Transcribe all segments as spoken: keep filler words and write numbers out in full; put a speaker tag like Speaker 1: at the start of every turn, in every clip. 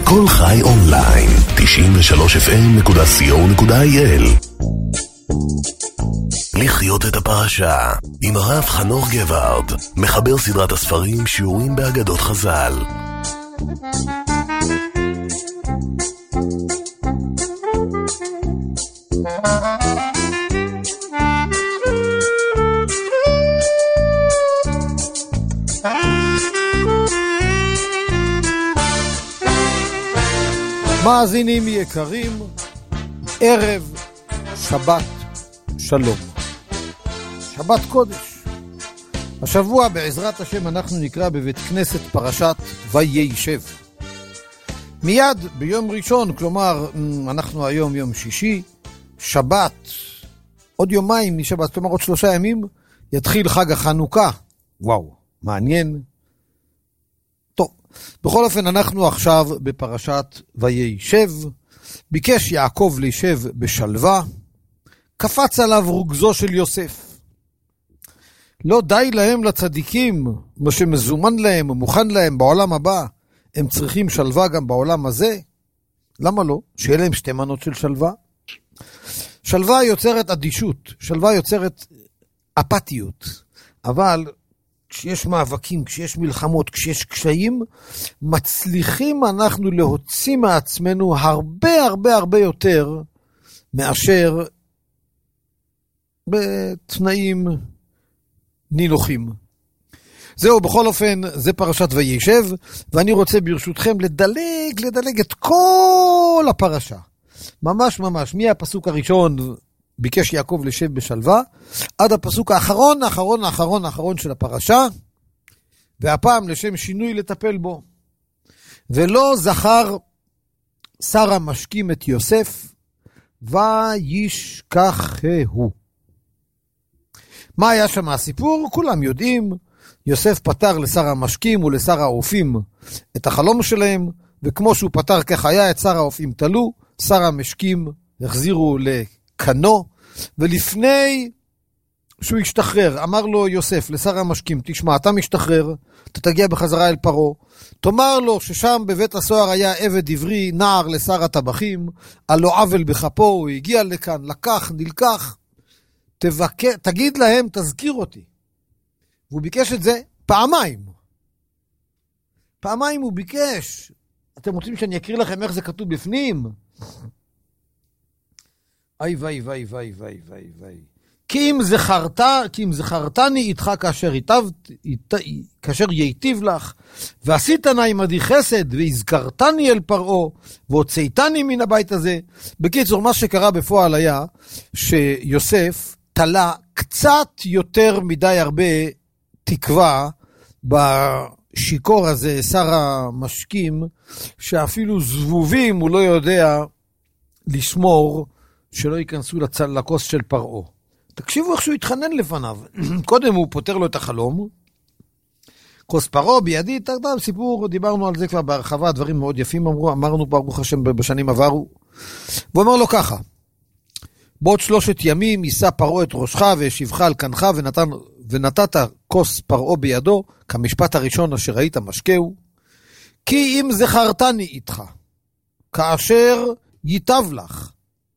Speaker 1: כל חי אונליין, תשעים ושלוש אף אם נקודה סי או נקודה איי אל. לחיות את הפרשה עם הרב חנוך גבארד, מחבר סדרת הספרים שיעורים באגדות חז"ל.
Speaker 2: מאזינים יקרים, ערב שבת שלום, שבת קודש. השבוע בעזרת השם אנחנו נקרא בבית כנסת פרשת וישב. מיד ביום ראשון, כלומר אנחנו היום יום שישי, שבת, עוד יומיים משבת, כלומר עוד שלושה ימים, יתחיל חג החנוכה. וואו, מעניין. טוב, בכל אופן אנחנו עכשיו בפרשת וישב. ביקש יעקב לישב בשלווה, קפץ עליו רוגזו של יוסף. לא די להם לצדיקים, מה שמזומן להם ומוכן להם בעולם הבא, הם צריכים שלווה גם בעולם הזה? למה לא? שיהיה להם שתי מנות של שלווה. שלווה יוצרת אדישות, שלווה יוצרת אפתיות, אבל כשיש מאבקים, כשיש מלחמות, כשיש קשיים, מצליחים אנחנו להוציא מעצמנו הרבה הרבה הרבה יותר מאשר בתנאים נינוחים. זהו, בכל אופן, זה פרשת וישב, ואני רוצה ברשותכם לדלג, לדלג את כל הפרשה. ממש ממש, מהפסוק הראשון ביקש יעקב לישב בשלווה, עד הפסוק האחרון, האחרון, האחרון, האחרון של הפרשה, והפעם לשם שינוי לטפל בו. ולא זכר שר משקים את יוסף, וישכחהו. מה היה שם הסיפור? כולם יודעים. יוסף פתר לשר המשקים ולשר האופים את החלום שלהם, וכמו שהוא פתר כך היה, את שר האופים תלו, שר המשקים החזירו לקנו, ולפני שהוא השתחרר, אמר לו יוסף לשר המשקים, תשמע, אתה משתחרר, אתה תגיע בחזרה אל פרו, תאמר לו ששם בבית הסוהר היה עבד עברי, נער לשר הטבחים, על לא עוול בכפו, הוא הגיע לכאן, לקח, נלקח, תבקר, תגיד להם, תזכיר אותי. והוא ביקש את זה פעמיים. פעמיים הוא ביקש. אתם רוצים שאני אקריא לכם איך זה כתוב בפנים? איי ואי ואי ואי ואי ואי ואי. כי אם זכרת, כי אם זכרתני איתך כאשר ייטב, כאשר ייטיב לך, ועשית נא עמדי חסד, והזכרתני אל פרעה, והוצאתני מן הבית הזה. בקיצור, מה שקרה בפועל היה שיוסף תלה קצת יותר מדי הרבה תקווה בשיקור הזה, שר המשקים, שאפילו זבובים הוא לא יודע לשמור שלא ייכנסו לכוס של פרעה. תקשיבו איך שהוא התחנן לפניו. קודם הוא פותר לו את החלום, כוס פרעה בידי, תקדם סיפור, דיברנו על זה כבר בהרחבה, דברים מאוד יפים אמרו, אמרנו ברוך השם בשנים עברו. והוא אומר לו ככה, בעוד שלושת ימים יישא פרעה את ראשך וישיבך על כנך, ונתן, ונתת כוס פרעה בידו, כמשפט הראשון אשר ראית משקהו, כי אם זכרתני איתך, כאשר ייטב לך,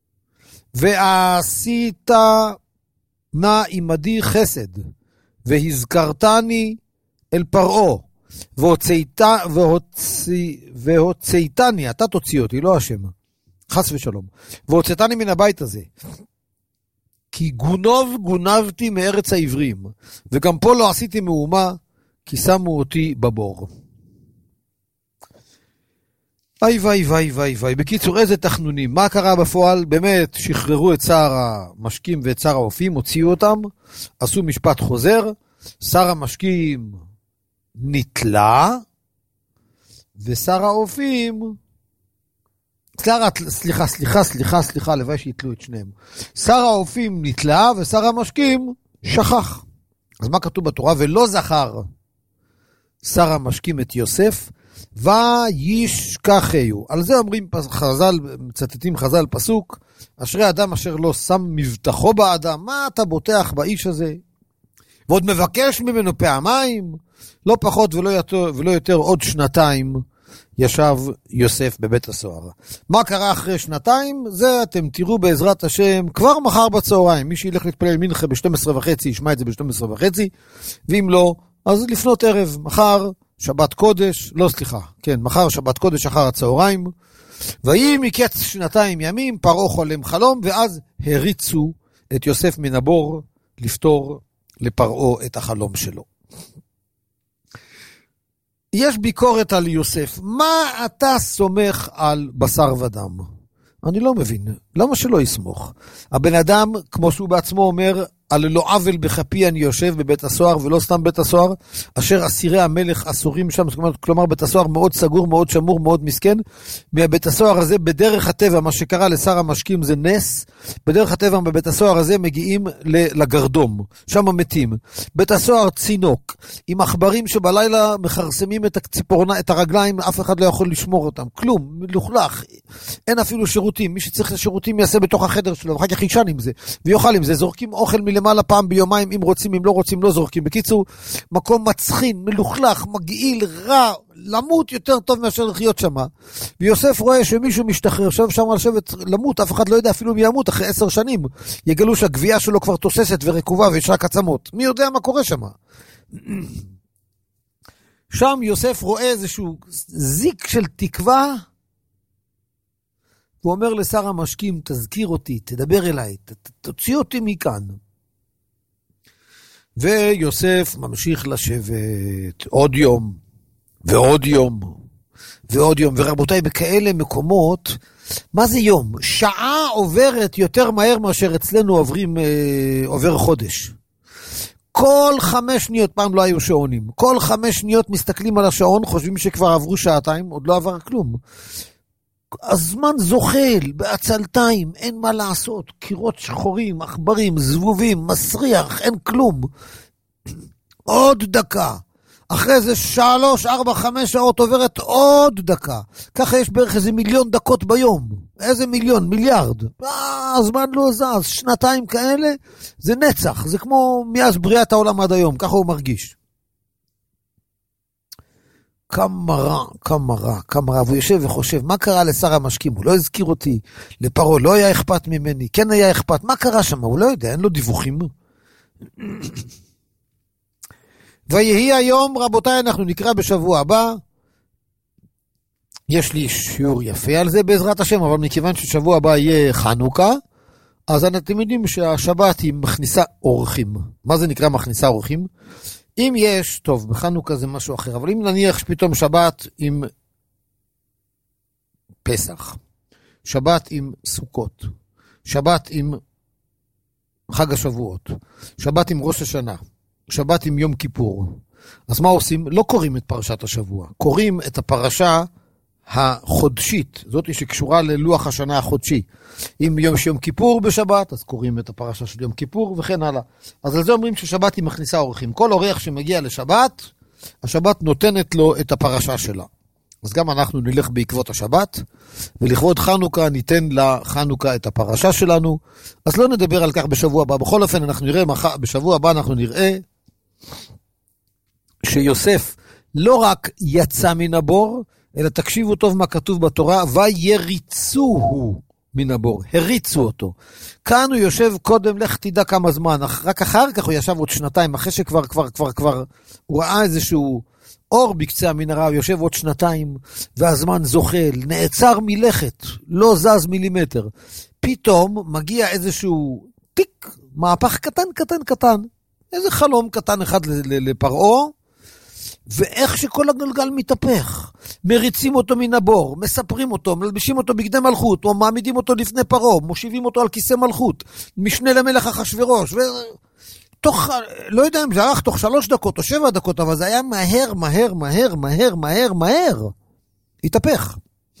Speaker 2: ועשית נא עמדי חסד, והזכרתני אל פרעה, והוצאת, והוציא, והוצאתני, אתה תוציא אותי, לא השם, חס ושלום, והוצאתני מן הבית הזה, כי גונוב גונבתי מארץ העברים, וגם פה לא עשיתי מאומה, כי שמו אותי בבור. איי ואי ואי ואי ואי. בקיצור, איזה תחנונים. מה קרה בפועל? באמת שחררו את שר המשקים ואת שר האופים, הוציאו אותם, עשו משפט חוזר, שר המשקים נתלה, ושר האופים, סליחה, סליחה, סליחה, סליחה, לוואי שיתלו את שניהם. שר האופים נתלה, ושר המשקים שכח. אז מה כתוב בתורה? ולא זכר שר המשקים את יוסף, וישכחהו. על זה אומרים חז"ל, מצטטים חז"ל פסוק, אשרי אדם אשר לא שם מבטחו באדם. מה אתה בוטח באיש הזה? ועוד מבקש ממנו פעמיים, לא פחות ולא יותר, ולא יותר עוד שנתיים ישב יוסף בבית הסוהר. מה קרה אחרי שנתיים? זה אתם תראו בעזרת השם כבר מחר בצהריים. מי שילך להתפלל מנחה ב-שתים עשרה וחצי, ישמע את זה ב-שתים עשרה וחצי, ואם לא, אז לפנות ערב, מחר שבת קודש, לא סליחה, כן, מחר שבת קודש אחר הצהריים, ויהי מקץ שנתיים ימים, פרעה חולם חלום, ואז הריצו את יוסף מן הבור לפתור לפרעה את החלום שלו. יש ביקורת על יוסף. מה אתה סומך על בשר ודם? אני לא מבין. למה שלא יסמוך? הבן אדם, כמו שהוא בעצמו אומר, על לא עוול בכפי אני יושב בבית הסוהר, ולא סתם בית הסוהר, אשר אסירי המלך אסורים שם, כלומר בית הסוהר מאוד סגור, מאוד שמור, מאוד מסכן. מהבית הסוהר הזה, בדרך הטבע, מה שקרה לשר המשקים זה נס, בדרך הטבע בבית הסוהר הזה מגיעים לגרדום, שם מתים. בית הסוהר צינוק, עם עכברים שבלילה מחרסמים את הציפורנה, את הרגליים, אף אחד לא יכול לשמור אותם, כלום, מלוכלך, אין אפילו שירותים, מי שצריך לשירותים יעשה בתוך החדר שלו, ואחר כך ישן עם זה, ויאכל עם זה, זורקים אוכל מלמעלה פעם ביומיים, אם רוצים, אם לא רוצים, לא זורקים. בקיצור, מקום מצחין, מלוכלך, מגעיל, רע, למות יותר טוב מאשר לחיות שם. ויוסף רואה שמישהו משתחרר, שוב שם לשבת למות, אף אחד לא יודע אפילו מי ימות, אחרי עשר שנים, יגלו שהגבייה שלו כבר תוססת ורקובה ויש רק עצמות. מי יודע מה קורה שם? שם יוסף רואה איזשהו זיק של תקווה, הוא אומר לשר המשקים, תזכיר אותי, תדבר אליי, תוציא אותי מכאן. ויוסף ממשיך לשבת עוד יום, ועוד יום, ועוד יום. ורבותיי, בכאלה מקומות, מה זה יום? שעה עוברת יותר מהר מאשר אצלנו עוברים, אה, עובר חודש. כל חמש שניות, פעם לא היו שעונים, כל חמש שניות מסתכלים על השעון, חושבים שכבר עברו שעתיים, עוד לא עבר כלום. הזמן זוחל, בעצלתיים, אין מה לעשות, קירות שחורים, עכברים, זבובים, מסריח, אין כלום. עוד דקה. אחרי זה שלוש, ארבע, חמש שעות עוברת עוד דקה. ככה יש בערך איזה מיליון דקות ביום. איזה מיליון? מיליארד. אה, הזמן לא זז. שנתיים כאלה, זה נצח. זה כמו מאז בריאת העולם עד היום. ככה הוא מרגיש. כמה רע, כמה רע, כמה רע. והוא יושב וחושב, מה קרה לשר המשקים? הוא לא הזכיר אותי. לפרעה לא היה אכפת ממני. כן היה אכפת. מה קרה שם? הוא לא יודע, אין לו דיווחים. ויהי היום, רבותיי, אנחנו נקרא בשבוע הבא. יש לי שיעור יפה על זה בעזרת השם, אבל מכיוון ששבוע הבא יהיה חנוכה, אז אתם יודעים שהשבת היא מכניסה אורחים. מה זה נקרא מכניסה אורחים? אם יש, טוב, בחנוכה זה משהו אחר, אבל אם נניח שפתאום שבת עם פסח, שבת עם סוכות, שבת עם חג השבועות, שבת עם ראש השנה, שבת עם יום כיפור, אז מה עושים? לא קוראים את פרשת השבוע, קוראים את הפרשה החודשית, זאת שקשורה ללוח השנה החודשי. אם יום שיום כיפור בשבת, אז קוראים את הפרשה של יום כיפור וכן הלאה. אז על זה אומרים ששבת היא מכניסה אורחים. כל אורח שמגיע לשבת, השבת נותנת לו את הפרשה שלה. אז גם אנחנו נלך בעקבות השבת, ולכבוד חנוכה ניתן לחנוכה את הפרשה שלנו. אז לא נדבר על כך בשבוע הבא. בכל אופן אנחנו נראה, בשבוע הבא אנחנו נראה שיוסף לא רק יצא מן הבור, אלא תקשיבו טוב מה כתוב בתורה, ויריצוהו מן הבור, הריצו אותו. כאן הוא יושב קודם, לך תדע כמה זמן, רק אחר כך הוא ישב עוד שנתיים, אחרי שכבר, כבר, כבר, כבר, הוא ראה איזשהו אור בקצה המנהרה, הוא יושב עוד שנתיים, והזמן זוחל, נעצר מלכת, לא זז מילימטר. פתאום מגיע איזשהו טיק, מהפך קטן, קטן, קטן, איזה חלום קטן אחד לפרעה, ואיך שכל הגלגל מתהפך, מריצים אותו מן הבור, מספרים אותו, מלבישים אותו בגדי מלכות, או מעמידים אותו לפני פרעה, מושיבים אותו על כיסא מלכות, משנה למלך אחשוורוש, ותוך, לא יודע אם זה ערך תוך שלוש דקות או שבע דקות, אבל זה היה מהר, מהר, מהר, מהר, מהר, מהר, התהפך.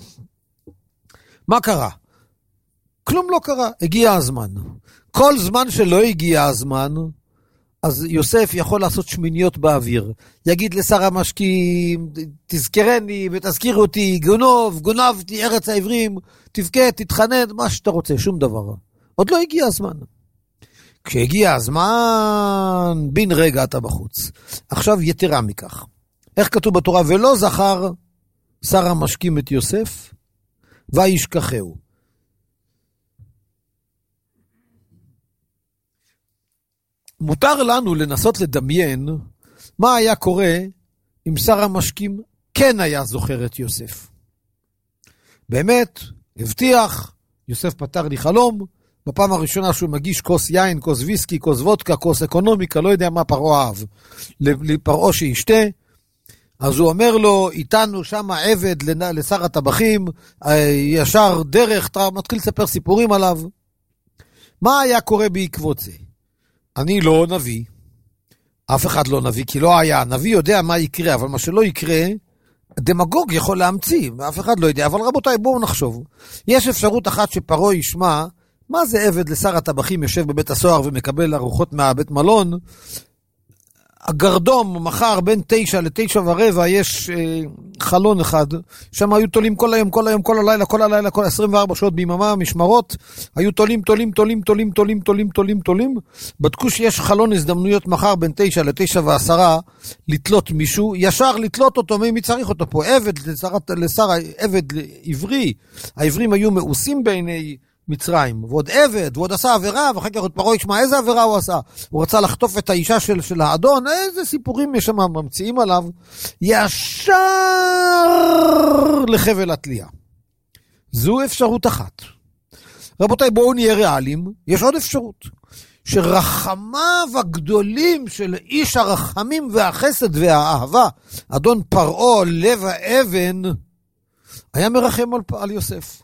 Speaker 2: מה קרה? כלום לא קרה, הגיע הזמן. כל זמן שלא הגיע הזמן, אז יוסף יכול לעשות שמיניות באוויר. יגיד לשר המשקים, תזכרני ותזכיר אותי, גונוב, גונבתי, ארץ העברים, תבכה, תתחנן, מה שאתה רוצה, שום דבר. עוד לא הגיע הזמן. כשהגיע הזמן, בין רגע אתה בחוץ. עכשיו יתרה מכך. איך כתוב בתורה? ולא זכר שר המשקים את יוסף, וישכחהו. מותר לנו לנסות לדמיין מה היה קורה אם שר המשקים כן היה זוכר את יוסף. באמת, הבטיח, יוסף פתר לי חלום, בפעם הראשונה שהוא מגיש כוס יין, כוס ויסקי, כוס וודקה, כוס אקונומיקה, לא יודע מה פרעה אהב, לפרעה שישתה, אז הוא אומר לו, איתנו שם עבד לשר הטבחים, ישר דרך, מתחיל לספר סיפורים עליו. מה היה קורה בעקבות זה? אני לא נביא, אף אחד לא נביא, כי לא היה, נביא יודע מה יקרה, אבל מה שלא יקרה, דמגוג יכול להמציא, ואף אחד לא יודע, אבל רבותיי, בואו נחשוב. יש אפשרות אחת שפרעה ישמע, מה זה עבד לשר הטבחים יושב בבית הסוהר ומקבל ארוחות מהבית מלון? הגרדום, מחר בין תשע לתשע ורבע יש אה, חלון אחד, שם היו תולים כל היום, כל היום, כל הלילה, כל הלילה, כל עשרים וארבע שעות ביממה, משמרות, היו תולים, תולים, תולים, תולים, תולים, תולים, תולים, תולים, בדקו שיש חלון הזדמנויות מחר בין תשע לתשע ועשרה, לתלות מישהו, ישר לתלות אותו, מי צריך אותו פה? עבד לשר, לשר עבד עברי, העברים היו מאוסים בעיני מצרים, ועוד עבד, ועוד עשה עבירה, ואחר כך עוד פרעה ישמע איזה עבירה הוא עשה. הוא רצה לחטוף את האישה של, של האדון, איזה סיפורים יש שם ממציאים עליו, ישר לחבל התלייה. זו אפשרות אחת. רבותיי, בואו נהיה ריאליים, יש עוד אפשרות, שרחמיו הגדולים של איש הרחמים והחסד והאהבה, אדון פרעה לב האבן, היה מרחם על, על יוסף.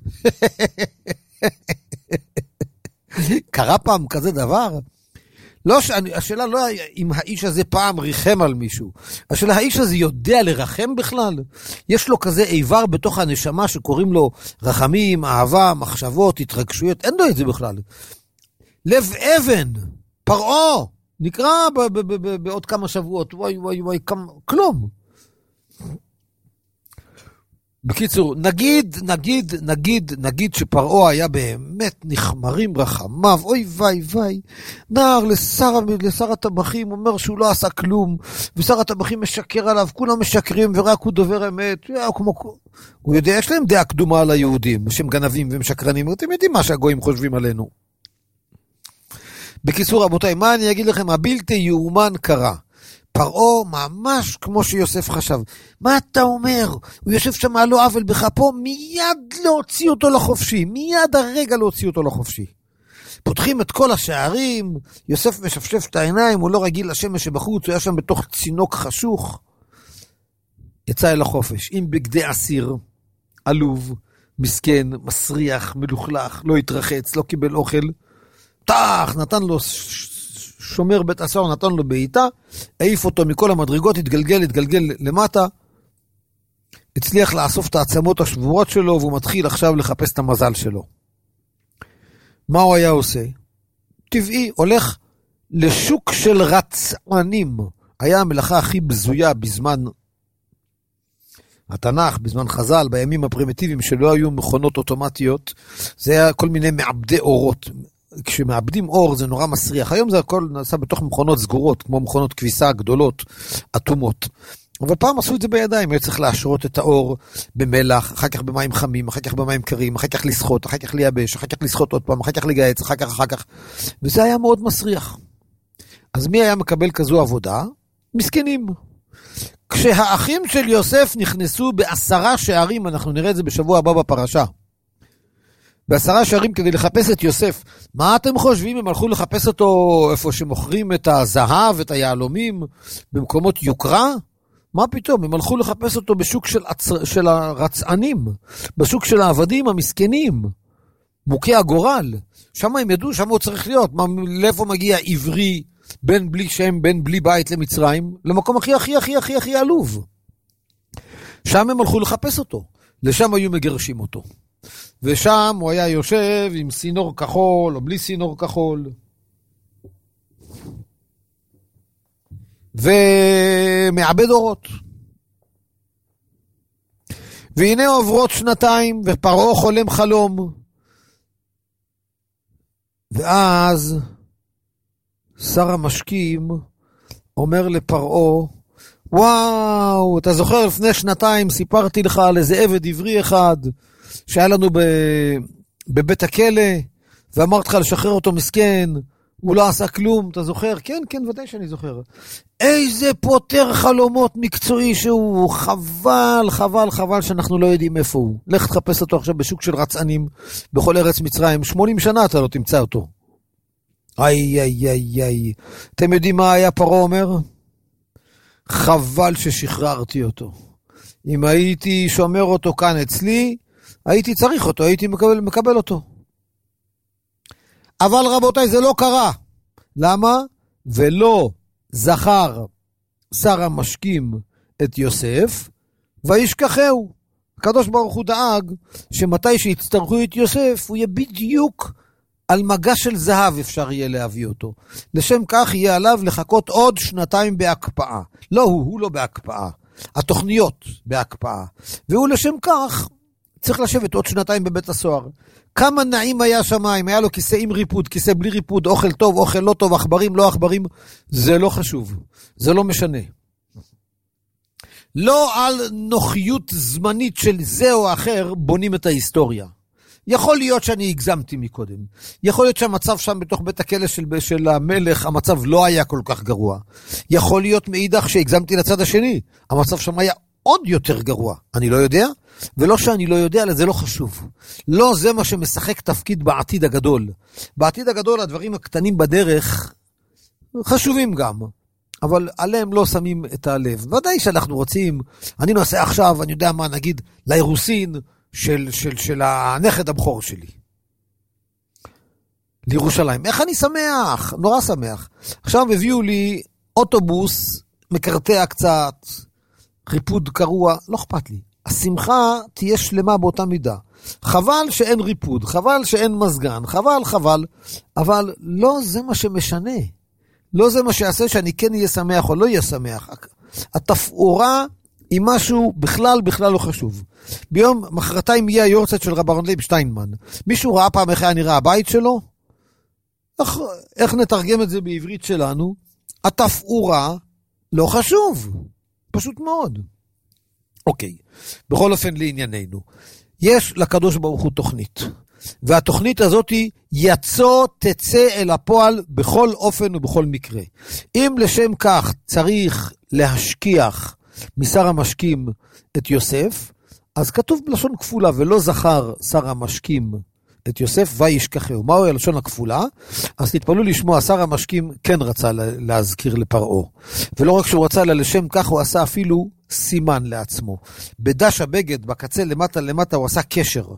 Speaker 2: קרה פעם כזה דבר? לא, השאלה לא אם האיש הזה פעם ריחם על מישהו, השאלה האיש הזה יודע לרחם בכלל? יש לו כזה איבר בתוך הנשמה שקוראים לו רחמים, אהבה, מחשבות, התרגשויות, אין לו את זה בכלל. לב אבן, פרעה, נקרא בעוד כמה שבועות, וואי וואי וואי, כלום. בקיצור, נגיד, נגיד, נגיד, נגיד שפרעה היה באמת נחמרים רחמיו, אוי וואי וואי, נער לשר, לשר הטבחים אומר שהוא לא עשה כלום, ושר הטבחים משקר עליו, כולם משקרים ורק הוא דובר אמת, הוא, כמו, הוא יודע, יש להם דעה קדומה על היהודים, שהם גנבים ומשקרנים, אתם יודעים מה שהגויים חושבים עלינו. בקיצור רבותיי, מה אני אגיד לכם, הבלתי יאומן קרה. פרעה ממש כמו שיוסף חשב. מה אתה אומר? הוא יושב שם על לא עוול בכפו, מיד להוציא אותו לחופשי, מיד הרגע להוציא אותו לחופשי. פותחים את כל השערים, יוסף משפשף את העיניים, הוא לא רגיל לשמש שבחוץ, הוא היה שם בתוך צינוק חשוך. יצא אל החופש, עם בגדי אסיר, עלוב, מסכן, מסריח, מלוכלך, לא התרחץ, לא קיבל אוכל. תח, נתן לו שומר בית הסוהר, נתן לו בעיטה, העיף אותו מכל המדרגות, התגלגל, התגלגל למטה, הצליח לאסוף את העצמות השבורות שלו, והוא מתחיל עכשיו לחפש את המזל שלו. מה הוא היה עושה? טבעי, הולך לשוק של רצענים. היה המלאכה הכי בזויה בזמן התנ"ך, בזמן חז"ל, בימים הפרימיטיביים שלא היו מכונות אוטומטיות, זה היה כל מיני מעבדי אורות. כשמעבדים אור זה נורא מסריח. היום זה הכל נעשה בתוך מכונות סגורות, כמו מכונות כביסה גדולות, אטומות. אבל פעם עשו את זה בידיים, היה צריך להשרות את האור במלח, אחר כך במים חמים, אחר כך במים קרים, אחר כך לשחות, אחר כך לייבש, אחר כך לשחות עוד פעם, אחר כך לגייץ, אחר כך, אחר כך. וזה היה מאוד מסריח. אז מי היה מקבל כזו עבודה? מסכנים. כשהאחים של יוסף נכנסו בעשרה שערים, אנחנו נראה את זה בשבוע הבא בפרשה, בעשרה שערים כדי לחפש את יוסף. מה אתם חושבים? הם הלכו לחפש אותו איפה שמוכרים את הזהב, את היעלומים, במקומות יוקרה? מה פתאום? הם הלכו לחפש אותו בשוק של, עצר, של הרצענים, בשוק של העבדים המסכנים, מוכי הגורל. שם הם ידעו, שם הוא צריך להיות. מה, לאיפה מגיע עברי, בן בלי שם, בן בלי בית למצרים? למקום הכי הכי הכי הכי הכי עלוב. שם הם הלכו לחפש אותו. לשם היו מגרשים אותו. ושם הוא היה יושב עם סינור כחול או בלי סינור כחול, ומעבד אורות. והנה עוברות שנתיים ופרעה חולם חלום, ואז שר המשקים אומר לפרעה, וואו, אתה זוכר לפני שנתיים סיפרתי לך על איזה עבד עברי אחד שהיה לנו ב... בבית הכלא, ואמרת לך לשחרר אותו מסכן, הוא לא עשה כלום, אתה זוכר? כן, כן, ודאי שאני זוכר. איזה פותר חלומות מקצועי שהוא, חבל, חבל, חבל שאנחנו לא יודעים איפה הוא. לך תחפש אותו עכשיו בשוק של רצענים, בכל ארץ מצרים, שמונים שנה אתה לא תמצא אותו. איי, איי, איי, איי. אתם יודעים מה היה פרעה אומר? חבל ששחררתי אותו. אם הייתי שומר אותו כאן אצלי, הייתי צריך אותו, הייתי מקבל, מקבל אותו. אבל רבותיי, זה לא קרה. למה? ולא זכר שר המשקים את יוסף, וישכחהו. הקדוש ברוך הוא דאג שמתי שיצטרכו את יוסף, הוא יהיה בדיוק על מגע של זהב אפשר יהיה להביא אותו. לשם כך יהיה עליו לחכות עוד שנתיים בהקפאה. לא הוא, הוא לא בהקפאה. התוכניות בהקפאה. והוא לשם כך צריך לשבת עוד שנתיים בבית הסוהר. כמה נעים היה שמיים, היה לו כיסא עם ריפוד, כיסא בלי ריפוד, אוכל טוב, אוכל לא טוב, אכברים, לא אכברים, זה לא חשוב, זה לא משנה. לא על נוחיות זמנית של זה או אחר בונים את ההיסטוריה. יכול להיות שאני הגזמתי מקודם, יכול להיות שהמצב שם בתוך בית הכלא של, של המלך, המצב לא היה כל כך גרוע. יכול להיות מאידך שהגזמתי לצד השני, המצב שם היה עוד יותר גרוע, אני לא יודע, ולא שאני לא יודע, זה לא חשוב. לא זה מה שמשחק תפקיד בעתיד הגדול. בעתיד הגדול הדברים הקטנים בדרך חשובים גם, אבל עליהם לא שמים את הלב. ודאי שאנחנו רוצים, אני נעשה עכשיו, אני יודע מה נגיד, לאירוסין של, של, של הנכד הבכור שלי. לירושלים. איך אני שמח, נורא שמח. עכשיו הביאו לי אוטובוס, מקרטע קצת, ריפוד קרוע, לא אכפת לי. השמחה תהיה שלמה באותה מידה. חבל שאין ריפוד, חבל שאין מזגן, חבל, חבל, אבל לא זה מה שמשנה. לא זה מה שיעשה שאני כן אהיה שמח או לא אהיה שמח. התפאורה היא משהו בכלל, בכלל לא חשוב. ביום מחרתיים יהיה היורצייט של רב אהרון לייב שטיינמן. מישהו ראה פעם איך היה נראה הבית שלו? איך, איך נתרגם את זה בעברית שלנו? התפאורה לא חשוב. פשוט מאוד. אוקיי, בכל אופן לענייננו. יש לקדוש ברוך הוא תוכנית. והתוכנית הזאת היא יצא תצא אל הפועל בכל אופן ובכל מקרה. אם לשם כך צריך להשכיח משר המשקים את יוסף, אז כתוב בלשון כפולה, ולא זכר שר המשקים את יוסף וישכחהו. מהו הלשון הכפולה? אז תתפלאו לשמוע, שר המשקים כן רצה להזכיר לפרעה. ולא רק שהוא רצה, אלא לשם כך הוא עשה אפילו סימן לעצמו. בדש הבגד, בקצה למטה למטה, הוא עשה קשר.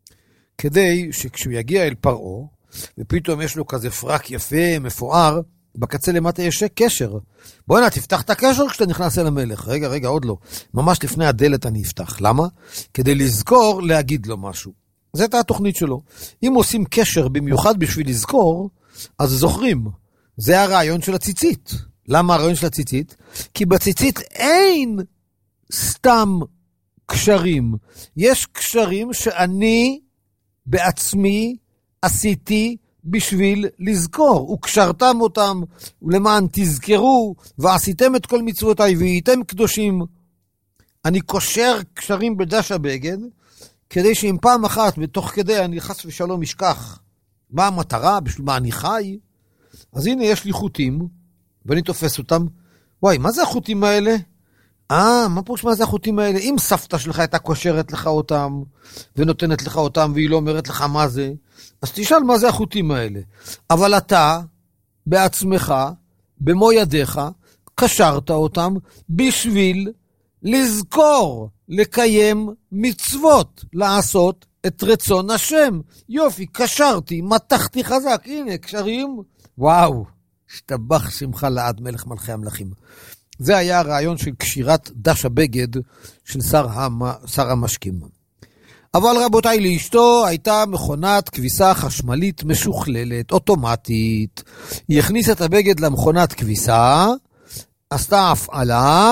Speaker 2: כדי שכשהוא יגיע אל פרעה, ופתאום יש לו כזה פרק יפה, מפואר, בקצה למטה יש קשר. בוא הנה, תפתח את הקשר כשאתה נכנס אל המלך. רגע, רגע, עוד לא. ממש לפני הדלת אני אפתח. למה? כדי לזכור להגיד לו משהו. זו הייתה התוכנית שלו. אם עושים קשר במיוחד בשביל לזכור, אז זוכרים. זה הרעיון של הציצית. למה הרעיון של הציצית? כי בציצית אין סתם קשרים. יש קשרים שאני בעצמי עשיתי בשביל לזכור. וקשרתם אותם למען תזכרו, ועשיתם את כל מצוותיי והייתם קדושים. אני קושר קשרים בדש הבגד, כדי שאם פעם אחת בתוך כדי אני חס ושלום משכח מה המטרה, בשביל מה אני חי, אז הנה יש לי חוטים, ואני תופס אותם. וואי, מה זה החוטים האלה? אה, מה פרוש מה זה החוטים האלה? אם סבתא שלך הייתה קושרת לך אותם, ונותנת לך אותם, והיא לא אומרת לך מה זה, אז תשאל מה זה החוטים האלה. אבל אתה, בעצמך, במו ידיך, קשרת אותם בשביל לזכור, לקיים מצוות, לעשות את רצון השם. יופי, קשרתי, מתחתי חזק, הנה, קשרים, וואו, השתבח שמך לעד מלך מלכי המלכים. זה היה הרעיון של קשירת דש הבגד של שר, המ... שר המשקים. אבל רבותיי, לאשתו הייתה מכונת כביסה חשמלית משוכללת, אוטומטית. היא הכניסה את הבגד למכונת כביסה, עשתה הפעלה,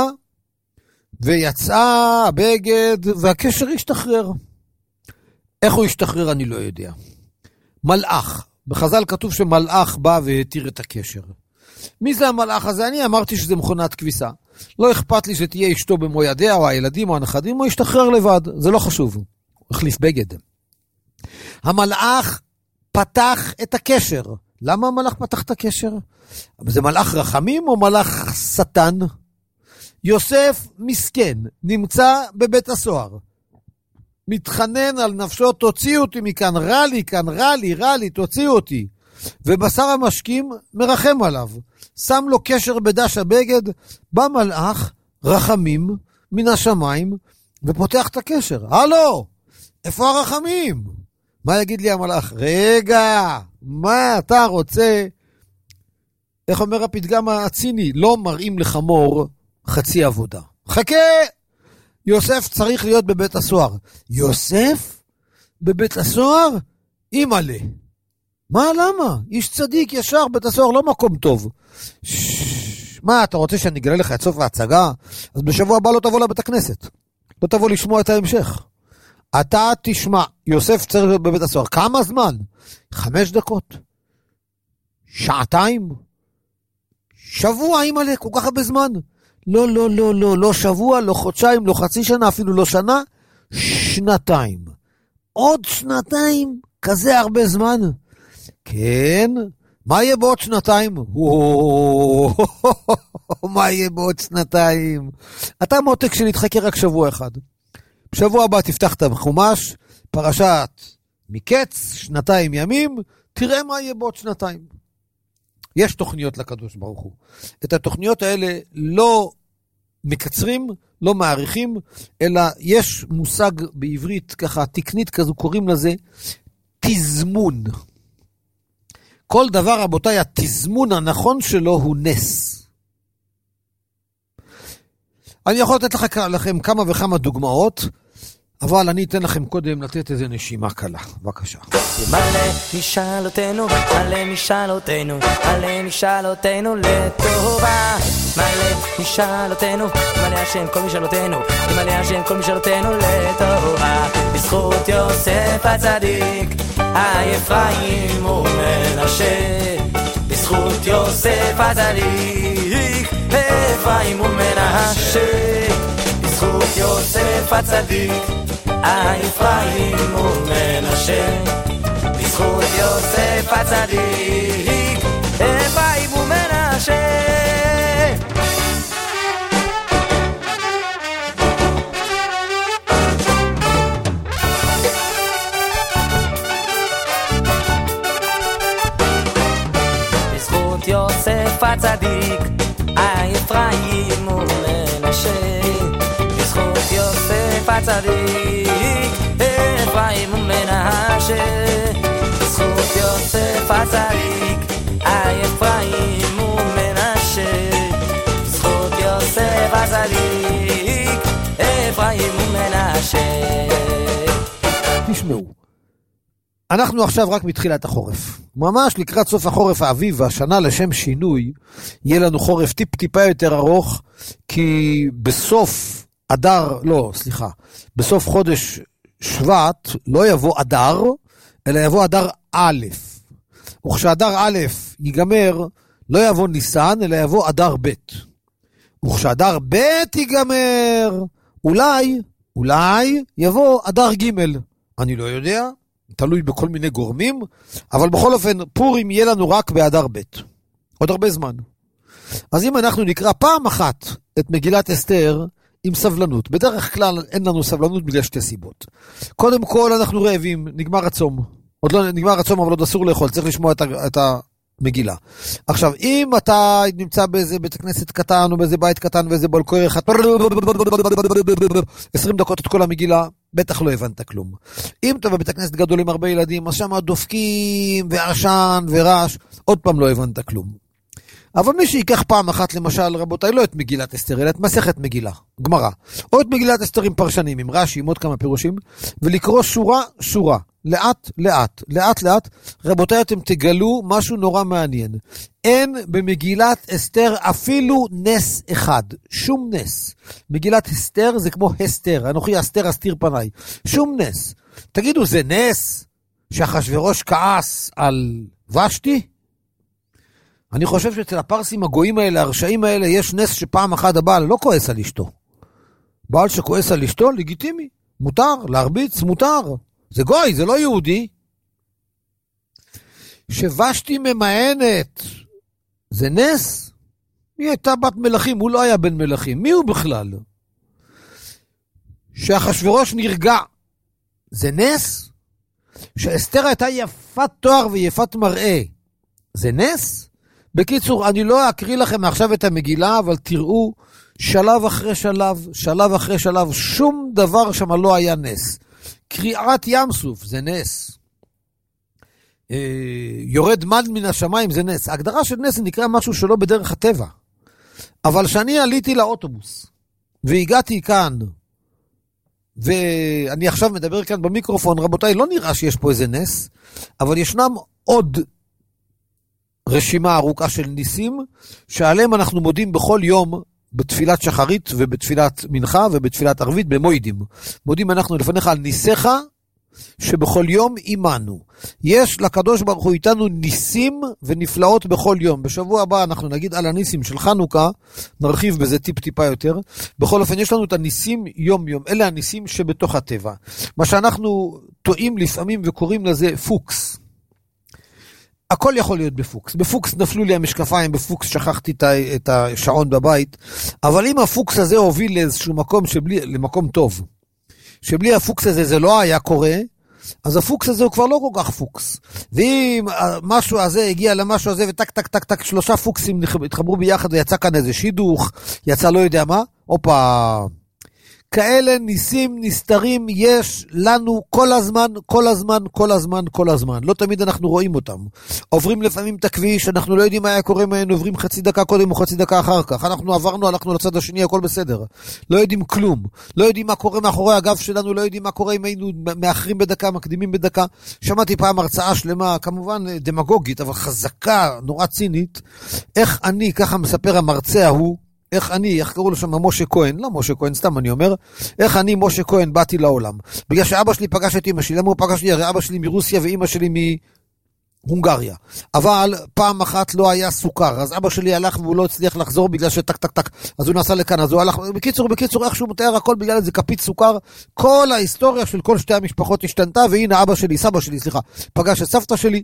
Speaker 2: ויצאה הבגד, והקשר השתחרר. איך הוא השתחרר אני לא יודע. מלאך, בחז"ל כתוב שמלאך בא והתיר את הקשר. מי זה המלאך הזה? אני אמרתי שזה מכונת כביסה. לא אכפת לי שתהיה אשתו במו ידיה, או הילדים או הנכדים, או ישתחרר לבד. זה לא חשוב. הוא החליף בגד. המלאך פתח את הקשר. למה המלאך פתח את הקשר? זה מלאך רחמים או מלאך שטן? יוסף מסכן, נמצא בבית הסוהר. מתחנן על נפשו, תוציאו אותי מכאן, רע לי כאן, רע לי, רע לי, תוציאו אותי. ובשר המשקים מרחם עליו. שם לו קשר בדש הבגד, בא מלאך רחמים מן השמיים, ופותח את הקשר. הלו, איפה הרחמים? מה יגיד לי המלאך? רגע, מה אתה רוצה? איך אומר הפתגם הציני? לא מראים לחמור חצי עבודה. חכה! יוסף צריך להיות בבית הסוהר. יוסף? בבית הסוהר? אימאלה. מה, למה? איש צדיק, ישר, בית הסוהר לא מקום טוב. שש, מה, אתה רוצה שאני אגלה לך את סוף ההצגה? אז בשבוע הבא לא תבוא לבית הכנסת. לא תבוא לשמוע את ההמשך. אתה תשמע, יוסף צריך להיות בבית הסוהר. כמה זמן? חמש דקות? שעתיים? שבוע, אימאלה, כל כך הרבה זמן. לא, לא, לא, לא, לא שבוע, לא חודשיים, לא חצי שנה, אפילו לא שנה, שנתיים. עוד שנתיים? כזה הרבה זמן? כן, מה יהיה בעוד שנתיים? מה יהיה בעוד שנתיים? אתה מותק שנתחכה רק שבוע אחד. בשבוע הבא תפתח את החומש, פרשת מקץ, שנתיים ימים, תראה מה יהיה בעוד שנתיים. יש תוכניות לקדוש ברוך הוא. את התוכניות האלה לא מקצרים, לא מעריכים, אלא יש מושג בעברית ככה, תקנית כזו, קוראים לזה תזמון. כל דבר, רבותיי, התזמון הנכון שלו הוא נס. אני יכול לתת לך, לכם כמה וכמה דוגמאות, אבל אני אתן לכם קודם לתת איזה נשימה קלה. בבקשה.
Speaker 3: מלא משאלותינו, מלא משאלותינו, מלא משאלותינו לטובה. מלא משאלותינו, מלא השם כל משאלותינו, מלא השם כל משאלותינו לטובה. בזכות יוסף הצדיק, האפרים ומנשה. בזכות יוסף הצדיק, האפרים ומנשה. בזכות יוסף הצדיק, האפרים ומנשה. בזכות יוסף הצדיק, האפרים ומנשה. בזכות יוסף הצדיק, האפרים ומנשה. בזכות יוסף הצדיק, אפרים ומנשה. בזכות יוסף הצדיק, האפרים ומנשה. בזכות יוסף הצדיק, אפרים ומנשה.
Speaker 2: תשמעו, אנחנו עכשיו רק מתחילת החורף. ממש לקראת סוף החורף האביב והשנה לשם שינוי, יהיה לנו חורף טיפ טיפה יותר ארוך, כי בסוף אדר, לא, סליחה, בסוף חודש שבט לא יבוא אדר, אלא יבוא אדר א'. וכשאדר א' ייגמר, לא יבוא ניסן, אלא יבוא אדר ב'. וכשאדר ב' ייגמר, אולי, אולי יבוא אדר ג'. אני לא יודע, תלוי בכל מיני גורמים, אבל בכל אופן, פורים יהיה לנו רק באדר ב'. עוד הרבה זמן. אז אם אנחנו נקרא פעם אחת את מגילת אסתר, עם סבלנות. בדרך כלל אין לנו סבלנות בגלל שתי סיבות. קודם כל אנחנו רעבים, נגמר הצום. עוד לא נגמר הצום, אבל עוד אסור לאכול, צריך לשמוע את, את המגילה. עכשיו, אם אתה נמצא באיזה בית כנסת קטן, או באיזה בית קטן, ואיזה בולקוי אחד, עשרים דקות את כל המגילה, בטח לא הבנת כלום. אם אתה בבית הכנסת גדול עם הרבה ילדים, אז שם דופקים, ועשן, ורעש, עוד פעם לא הבנת כלום. אבל מי שיקח פעם אחת, למשל, רבותיי, לא את מגילת אסתר, אלא את מסכת מגילה, גמרא, או את מגילת אסתר עם פרשנים, עם רש"י, עם עוד כמה פירושים, ולקרוא שורה, שורה, לאט, לאט, לאט, לאט, רבותיי, אתם תגלו משהו נורא מעניין. אין במגילת אסתר אפילו נס אחד, שום נס. מגילת אסתר זה כמו הסתר, אנוכי אסתר אסתיר פניי, שום נס. תגידו, זה נס שאחשוורוש כעס על ושתי? אני חושב שאצל הפרסים הגויים האלה, הרשעים האלה, יש נס שפעם אחת הבעל לא כועס על אשתו. בעל שכועס על אשתו, לגיטימי. מותר, להרביץ, מותר. זה גוי, זה לא יהודי. שבשתי ממאנת, זה נס? היא הייתה בת מלכים, הוא לא היה בן מלכים. מי הוא בכלל? שאחשוורוש נרגע, זה נס? שאסתר הייתה יפת תואר ויפת מראה, זה נס? בקיצור, אני לא אקריא לכם עכשיו את המגילה, אבל תראו שלב אחרי שלב, שלב אחרי שלב, שום דבר שם לא היה נס. קריאת ים סוף, זה נס. יורד מן מן השמיים, זה נס. ההגדרה של נס נקרא משהו שלא בדרך הטבע. אבל שאני עליתי לאוטובוס, והגעתי כאן, ואני עכשיו מדבר כאן במיקרופון, רבותיי, לא נראה שיש פה איזה נס, אבל ישנם עוד רשימה ארוכה של ניסים, שעליהם אנחנו מודים בכל יום, בתפילת שחרית ובתפילת מנחה ובתפילת ערבית במוידים. מודים אנחנו לפניך על ניסיך, שבכל יום אימנו. יש לקדוש ברוך הוא איתנו ניסים ונפלאות בכל יום. בשבוע הבא אנחנו נגיד על הניסים של חנוכה, נרחיב בזה טיפ טיפה יותר. בכל אופן יש לנו את הניסים יום יום, אלה הניסים שבתוך הטבע. מה שאנחנו טועים לפעמים וקוראים לזה פוקס. הכל יכול להיות בפוקס. בפוקס נפלו לי המשקפיים, בפוקס שכחתי את השעון בבית, אבל אם הפוקס הזה הוביל לאיזשהו מקום שבלי, למקום טוב, שבלי הפוקס הזה זה לא היה קורה, אז הפוקס הזה הוא כבר לא כל כך פוקס. ואם משהו הזה הגיע למשהו הזה, וטק טק טק טק, שלושה פוקסים התחברו ביחד, ויצא כאן איזה שידוך, יצא לא יודע מה, אופה. כאלה ניסים נסתרים יש לנו כל הזמן, כל הזמן, כל הזמן, כל הזמן. לא תמיד אנחנו רואים אותם. עוברים לפעמים את הכביש, אנחנו לא יודעים מה היה קורה מהן, עוברים חצי דקה קודם או חצי דקה אחר כך. אנחנו עברנו, הלכנו לצד השני, הכל בסדר. לא יודעים כלום. לא יודעים מה קורה מאחורי הגב שלנו, לא יודעים מה קורה אם היינו מאחרים בדקה, מקדימים בדקה. שמעתי פעם הרצאה שלמה, כמובן דמגוגית, אבל חזקה, נורא צינית. איך אני, ככה מספר המרצה ההוא, איך אני, איך קראו לו שם משה כהן, לא משה כהן, סתם אני אומר, איך אני, משה כהן, באתי לעולם. בגלל שאבא שלי פגש את אמא שלי, למה הוא פגש לי? הרי אבא שלי מרוסיה ואמא שלי מהונגריה. אבל פעם אחת לא היה סוכר, אז אבא שלי הלך והוא לא הצליח לחזור בגלל שטק טק טק, אז הוא נסע לכאן, אז הוא הלך, בקיצור, בקיצור, איך שהוא מתאר הכל בגלל איזה כפית סוכר, כל ההיסטוריה של כל שתי המשפחות השתנתה, והנה אבא שלי, סבא שלי, סליחה, פגש את סבתא שלי.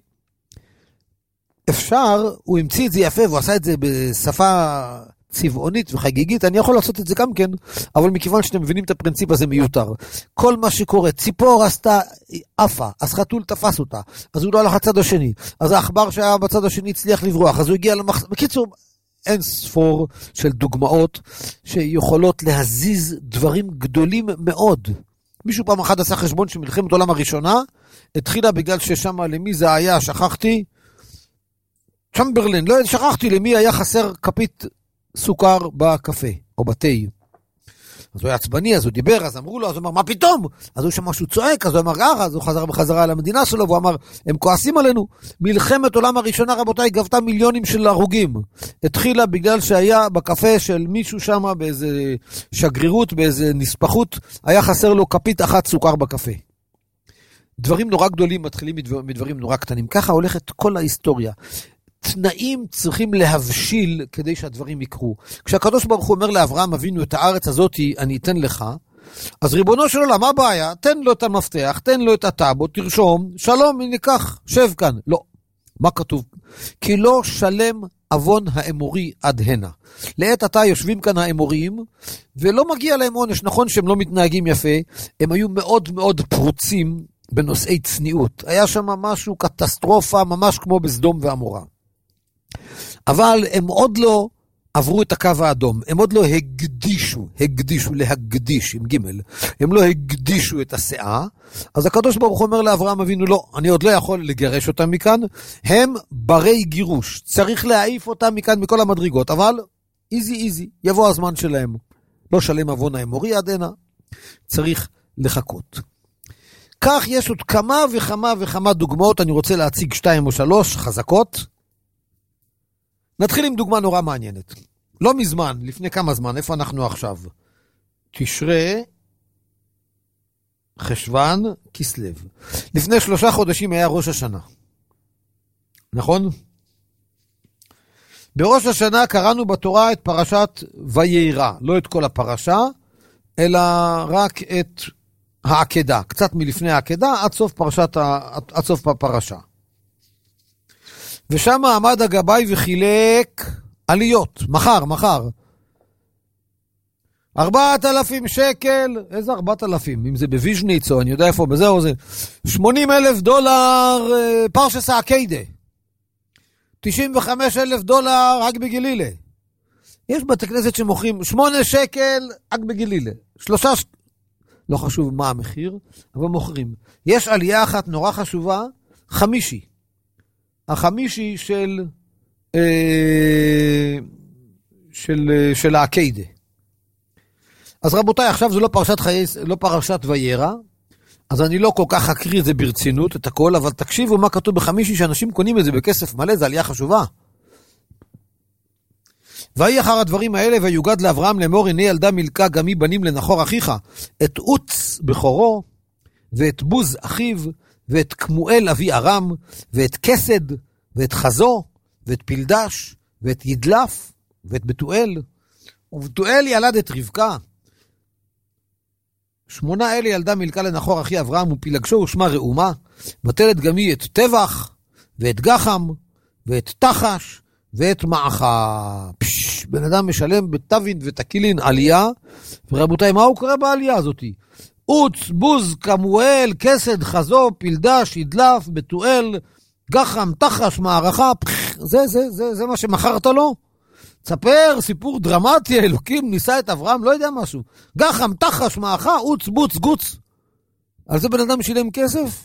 Speaker 2: אפשר, הוא המציא את זה יפה, והוא עשה את זה בשפה צבעונית וחגיגית, אני יכול לעשות את זה גם כן, אבל מכיוון שאתם מבינים את הפרינציפ הזה מיותר. כל מה שקורה, ציפור עשתה אפה, אז חתול תפס אותה, אז הוא לא הלך לצד השני, אז האחבר שהיה בצד השני הצליח לברוח, אז הוא הגיע למח... בקיצור, אין ספור של דוגמאות שיכולות להזיז דברים גדולים מאוד. מישהו פעם אחד עשה חשבון שמלחמת העולם הראשונה, התחילה בגלל ששם למי זה היה, שכחתי, צ'מברלין, לא שכחתי למי היה חסר כפית סוכר בקפה, או בתה. אז הוא היה עצבני, אז הוא דיבר, אז אמרו לו, אז הוא אמר, מה פתאום? אז הוא שמע שהוא צועק, אז הוא אמר, ככה, אז הוא חזר בחזרה למדינה שלו, והוא אמר, הם כועסים עלינו. מלחמת עולם הראשונה, רבותיי, גבתה מיליונים של הרוגים. התחילה בגלל שהיה בקפה של מישהו שם, באיזה שגרירות, באיזה נספחות, היה חסר לו כפית אחת סוכר בקפה. דברים נורא גדולים מתחילים מדברים נורא קטנים. ככה הולכת כל ההיסטוריה. תנאים צריכים להבשיל כדי שהדברים יקרו. כשהקדוש ברוך הוא אומר לאברהם אבינו, את הארץ הזאת אני אתן לך, אז ריבונו של עולם, מה הבעיה? תן לו את המפתח, תן לו את הטאבו, תרשום, שלום, ניקח, שב כאן. לא. מה כתוב? כי לא שלם אבון האמורי עד הנה. לעת עתה יושבים כאן האמוריים, ולא מגיע להם עונש. נכון שהם לא מתנהגים יפה, הם היו מאוד מאוד פרוצים בנושאי צניעות. היה שם משהו קטסטרופה, ממש כמו בסדום ועמורה. אבל הם עוד לא עברו את הקו האדום, הם עוד לא הקדישו, הקדישו להקדיש עם ג', הם לא הקדישו את השאה, אז הקדוש ברוך הוא אומר לאברהם אבינו, לא, אני עוד לא יכול לגרש אותם מכאן, הם ברי גירוש, צריך להעיף אותם מכאן מכל המדרגות, אבל איזי איזי, יבוא הזמן שלהם, לא שלם אבון האמורי עד הנה, צריך לחכות. כך יש עוד כמה וכמה וכמה דוגמאות, אני רוצה להציג שתיים או שלוש חזקות. נתחיל עם דוגמה נורא מעניינת. לא מזמן, לפני כמה זמן, איפה אנחנו עכשיו? תשרי, חשוון, כסלב. לפני שלושה חודשים היה ראש השנה. נכון? בראש השנה קראנו בתורה את פרשת ויירא, לא את כל הפרשה, אלא רק את העקדה, קצת מלפני העקדה, עד סוף פרשת, עד סוף הפרשה. ושם עמד הגבאי וחילק עליות, מחר, מחר. ארבעת אלפים שקל, איזה ארבעת אלפים? אם זה בוויז'ניץ או אני יודע איפה, בזה או זה. שמונים אלף דולר פרשס העקדה. תשעים וחמש אלף דולר רק בגלילה. יש בתי כנסת שמוכרים שמונה שקל רק בגלילה. שלושה, ש... לא חשוב מה המחיר, אבל מוכרים. יש עלייה אחת נורא חשובה, חמישי. החמישי של, אה, של, של העקדה. אז רבותיי, עכשיו זה לא פרשת חיי, לא פרשת ויירא, אז אני לא כל כך אקריא את זה ברצינות, את הכל, אבל תקשיבו מה כתוב בחמישי, שאנשים קונים את זה בכסף מלא, זה עלייה חשובה. ויהי אחר הדברים האלה, ויוגד לאברהם לאמור, הנה ילדה מילכה גמי בנים לנחור אחיך, את עוץ בכורו, ואת בוז אחיו, ואת כמואל אבי ארם, ואת כסד, ואת חזו, ואת פלדש, ואת ידלף, ואת בתואל, ובתואל ילד את רבקה. שמונה אלה ילדה מילכה לנחור אחי אברהם, ופילגשו ושמה ראומה, ותלת גמי את טבח, ואת גחם, ואת תחש, ואת מעכה. פש, בן אדם משלם בטבין ותקילין עלייה, ורבותיי, מה הוא קורא בעלייה הזאת? עוץ, בוז, כמואל, כסד, חזו, פלדש, ידלף, בתואל, גחם, תחש, מערכה, פש, זה, זה, זה, זה מה שמכרת לו? תספר סיפור דרמטי, אלוקים ניסה את אברהם, לא יודע משהו. גחם, תחש, מערכה, עוץ, בוץ, גוץ. על זה בן אדם שילם כסף?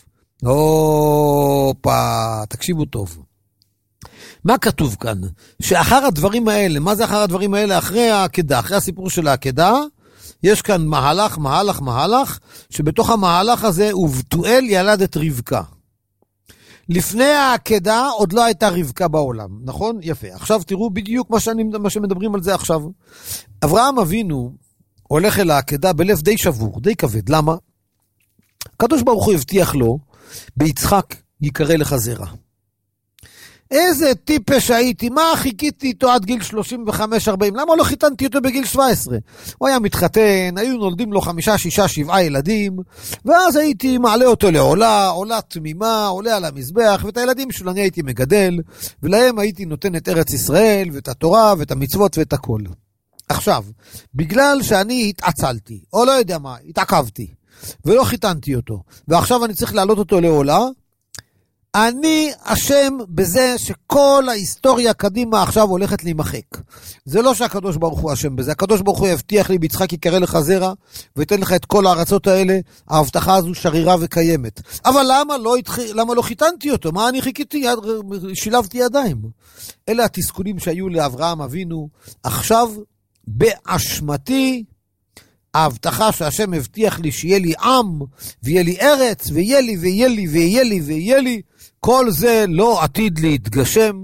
Speaker 2: אופה, תקשיבו טוב. מה כתוב כאן? שאחר הדברים האלה, מה זה אחר הדברים האלה? אחרי העקדה, אחרי הסיפור של העקדה, יש כאן מהלך, מהלך, מהלך, שבתוך המהלך הזה, ובתואל ילד את רבקה. לפני העקדה עוד לא הייתה רבקה בעולם, נכון? יפה. עכשיו תראו בדיוק מה, שאני, מה שמדברים על זה עכשיו. אברהם אבינו הולך אל העקדה בלב די שבור, די כבד. למה? הקדוש ברוך הוא הבטיח לו, ביצחק יקרא לך זרע. איזה טיפש הייתי, מה חיכיתי איתו עד גיל שלושים וחמש ארבעים, למה לא חיתנתי אותו בגיל שבע עשרה? הוא היה מתחתן, היו נולדים לו חמישה, שישה, שבעה ילדים, ואז הייתי מעלה אותו לעולה, עולה תמימה, עולה על המזבח, ואת הילדים שלו אני הייתי מגדל, ולהם הייתי נותן את ארץ ישראל, ואת התורה, ואת המצוות, ואת הכל. עכשיו, בגלל שאני התעצלתי, או לא יודע מה, התעכבתי, ולא חיתנתי אותו, ועכשיו אני צריך להעלות אותו לעולה, אני אשם בזה שכל ההיסטוריה קדימה עכשיו הולכת להימחק. זה לא שהקדוש ברוך הוא אשם בזה, הקדוש ברוך הוא יבטיח לי ביצחק יקרא לך זרע, ויתן לך את כל הארצות האלה, ההבטחה הזו שרירה וקיימת. אבל למה לא, התח... למה לא חיתנתי אותו? מה אני חיכיתי? יד... שילבתי ידיים. אלה התסכולים שהיו לאברהם אבינו, עכשיו באשמתי, ההבטחה שהשם הבטיח לי שיהיה לי עם, ויהיה לי ארץ, ויהיה לי, ויהיה לי, ויהיה לי, ויהיה לי, כל זה לא עתיד להתגשם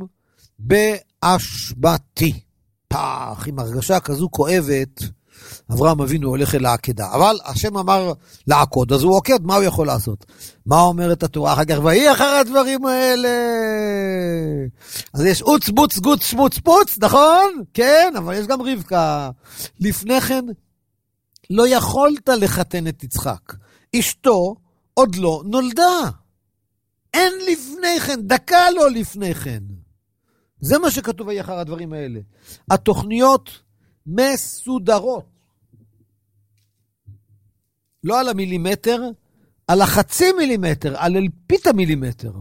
Speaker 2: באשמתי. פח, עם הרגשה כזו כואבת, אברהם אבינו הולך אל העקדה. אבל השם אמר לעקוד, אז הוא עוקד, מה הוא יכול לעשות? מה אומרת התורה אחר כך? ויהי אחר הדברים האלה. אז יש עוץ, בוץ, גוץ, שמוץ, פוץ, נכון? כן, אבל יש גם רבקה. לפני כן, לא יכולת לחתן את יצחק. אשתו עוד לא נולדה. אין לפני כן, דקה לא לפני כן. זה מה שכתוב אחר הדברים האלה. התוכניות מסודרות. לא על המילימטר, על החצי מילימטר, על אלפית המילימטר.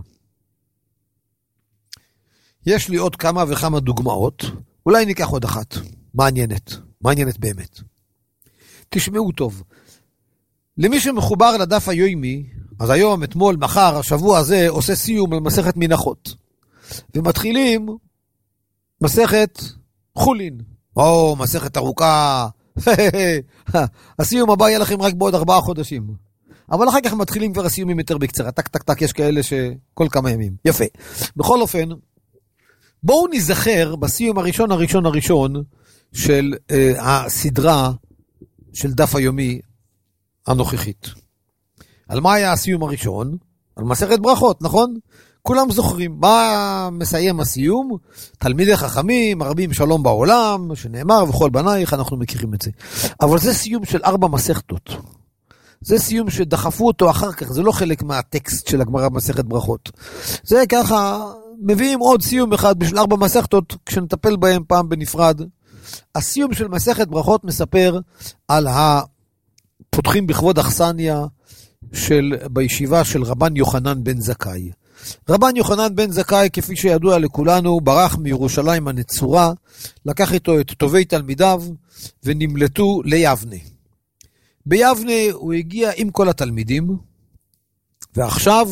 Speaker 2: יש לי עוד כמה וכמה דוגמאות. אולי ניקח עוד אחת. מעניינת. מעניינת באמת. תשמעו טוב. למי שמחובר לדף היומי, אז היום, אתמול, מחר, השבוע הזה, עושה סיום על מסכת מנחות. ומתחילים מסכת חולין. או, מסכת ארוכה. הסיום הבא יהיה לכם רק בעוד ארבעה חודשים. אבל אחר כך מתחילים כבר הסיומים יותר בקצרה. טק, טק, טק, יש כאלה שכל כמה ימים. יפה. בכל אופן, בואו נזכר בסיום הראשון, הראשון, הראשון של אה, הסדרה של דף היומי הנוכחית. על מה היה הסיום הראשון? על מסכת ברכות, נכון? כולם זוכרים. מה מסיים הסיום? תלמידי חכמים, הרבים שלום בעולם, שנאמר וכל בנייך, אנחנו מכירים את זה. אבל זה סיום של ארבע מסכתות. זה סיום שדחפו אותו אחר כך, זה לא חלק מהטקסט של הגמרא במסכת ברכות. זה ככה, מביאים עוד סיום אחד בשביל ארבע מסכתות, כשנטפל בהם פעם בנפרד. הסיום של מסכת ברכות מספר על הפותחים בכבוד אכסניה של, בישיבה של רבן יוחנן בן זכאי. רבן יוחנן בן זכאי, כפי שידוע לכולנו, ברח מירושלים הנצורה, לקח איתו את טובי תלמידיו ונמלטו ליבנה. ביבנה הוא הגיע עם כל התלמידים, ועכשיו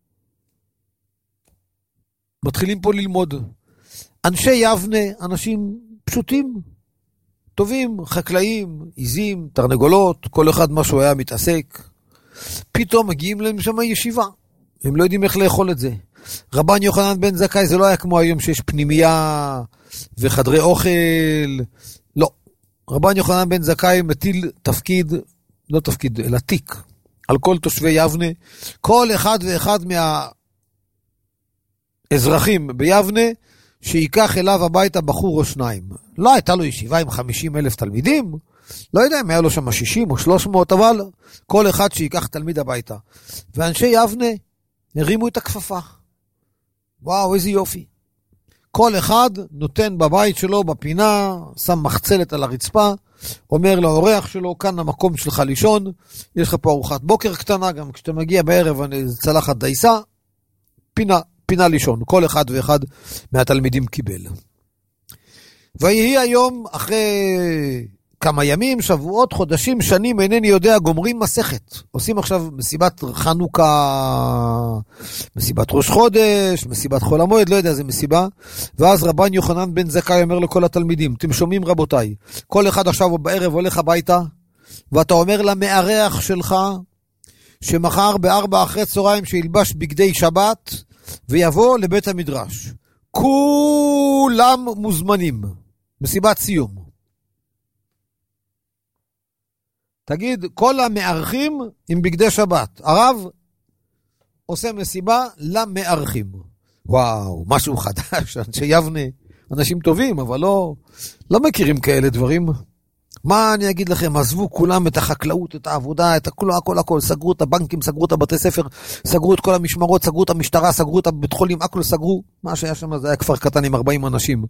Speaker 2: מתחילים פה ללמוד. אנשי יבנה, אנשים פשוטים, טובים, חקלאים, עיזים, תרנגולות, כל אחד מה שהוא היה מתעסק. פתאום מגיעים להם שם ישיבה. הם לא יודעים איך לאכול את זה. רבן יוחנן בן זכאי, זה לא היה כמו היום שיש פנימייה וחדרי אוכל. לא. רבן יוחנן בן זכאי מטיל תפקיד, לא תפקיד, אלא תיק, על כל תושבי יבנה. כל אחד ואחד מהאזרחים ביבנה, שיקח אליו הביתה בחור או שניים. לא הייתה לו ישיבה עם חמישים אלף תלמידים, לא יודע אם היה לו שם שישים או שלוש מאות, אבל כל אחד שיקח תלמיד הביתה. ואנשי יבנה הרימו את הכפפה. וואו, איזה יופי. כל אחד נותן בבית שלו, בפינה, שם מחצלת על הרצפה, אומר לאורח שלו, כאן המקום שלך לישון, יש לך פה ארוחת בוקר קטנה, גם כשאתה מגיע בערב, צלחת דייסה, פינה. פינה לישון, כל אחד ואחד מהתלמידים קיבל. ויהי היום, אחרי כמה ימים, שבועות, חודשים, שנים, אינני יודע, גומרים מסכת. עושים עכשיו מסיבת חנוכה, מסיבת ראש חודש, מסיבת חול המועד, לא יודע, זה מסיבה. ואז רבן יוחנן בן זכאי אומר לכל התלמידים, אתם שומעים רבותיי, כל אחד עכשיו בערב הולך הביתה, ואתה אומר למארח שלך, שמחר בארבע אחרי צהריים שילבש בגדי שבת, ויבוא לבית המדרש. כולם מוזמנים. מסיבת סיום. תגיד, כל המארחים עם בגדי שבת. הרב עושה מסיבה למארחים. וואו, משהו חדש. אנשי יבנה, אנשים טובים, אבל לא, לא מכירים כאלה דברים. מה אני אגיד לכם, עזבו כולם את החקלאות, את העבודה, את הכל, הכל, הכל, סגרו את הבנקים, סגרו את הבתי ספר, סגרו את כל המשמרות, סגרו את המשטרה, סגרו את הבית חולים, הכל סגרו. מה שהיה שם זה היה כפר קטן עם ארבעים אנשים.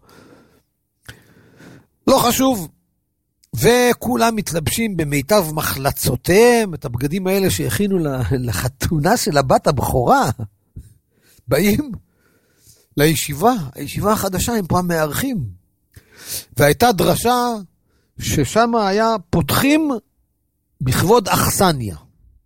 Speaker 2: לא חשוב. וכולם מתלבשים במיטב מחלצותיהם, את הבגדים האלה שהכינו לחתונה של הבת הבכורה. באים לישיבה, הישיבה החדשה, הם פעם מארחים. והייתה דרשה ששם היה פותחים בכבוד אכסניה.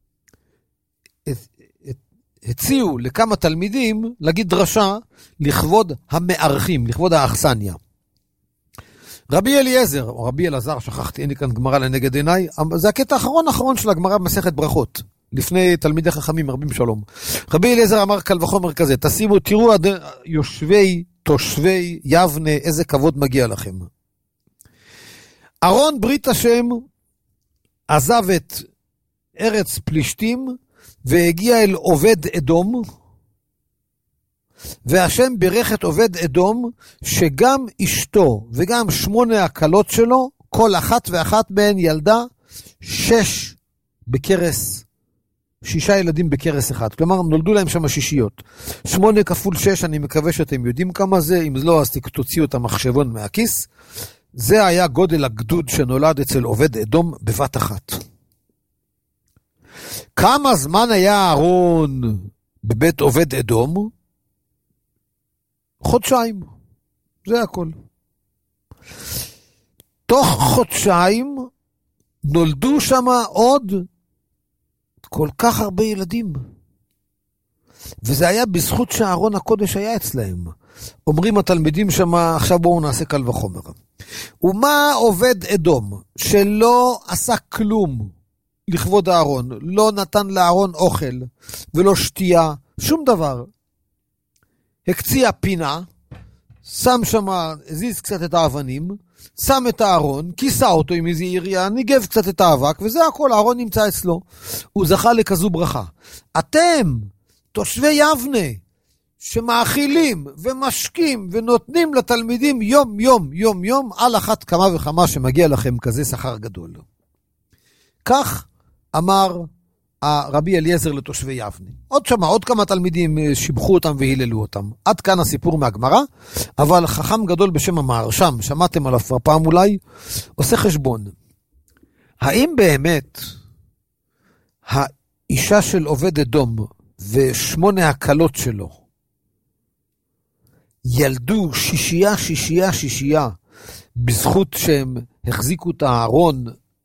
Speaker 2: הציעו לכמה תלמידים להגיד דרשה לכבוד המארחים, לכבוד האכסניה. רבי אליעזר, או רבי אלעזר, שכחתי, אין לי כאן גמרא לנגד עיניי, זה הקטע האחרון האחרון של הגמרא במסכת ברכות, לפני תלמידי חכמים, רבים שלום. רבי אליעזר אמר קל וחומר כזה, תשימו, תראו יושבי, תושבי יבנה, איזה כבוד מגיע לכם. ארון ברית השם עזב את ארץ פלישתים והגיע אל עובד אדום, והשם ברך את עובד אדום שגם אשתו וגם שמונה הקלות שלו, כל אחת ואחת בהן ילדה שש בקרס, שישה ילדים בקרס אחד. כלומר, נולדו להם שם שישיות. שמונה כפול שש, אני מקווה שאתם יודעים כמה זה, אם לא אז תוציאו את המחשבון מהכיס. זה היה גודל הגדוד שנולד אצל עובד אדום בבת אחת. כמה זמן היה אהרון בבית עובד אדום? חודשיים. זה הכל. תוך חודשיים נולדו שם עוד כל כך הרבה ילדים. וזה היה בזכות שאהרון הקודש היה אצלהם. אומרים התלמידים שם, עכשיו בואו נעשה קל וחומר. ומה עובד אדום שלא עשה כלום לכבוד אהרון, לא נתן לאהרון אוכל ולא שתייה, שום דבר. הקציע פינה, שם שם, הזיז קצת את האבנים, שם את הארון, כיסה אותו עם איזו ירייה, ניגב קצת את האבק, וזה הכל, הארון נמצא אצלו. הוא זכה לכזו ברכה. אתם, תושבי יבנה, שמאכילים ומשקים ונותנים לתלמידים יום יום יום יום, על אחת כמה וכמה שמגיע לכם כזה שכר גדול. כך אמר הרבי אליעזר לתושבי יבנה. עוד שמה, עוד כמה תלמידים שיבחו אותם והיללו אותם. עד כאן הסיפור מהגמרא, אבל חכם גדול בשם המהרש"ם, שמעתם עליו כבר פעם אולי, עושה חשבון. האם באמת האישה של עובד אדום ושמונה הקלות שלו ילדו שישייה, שישייה, שישייה, בזכות שהם החזיקו את הארון,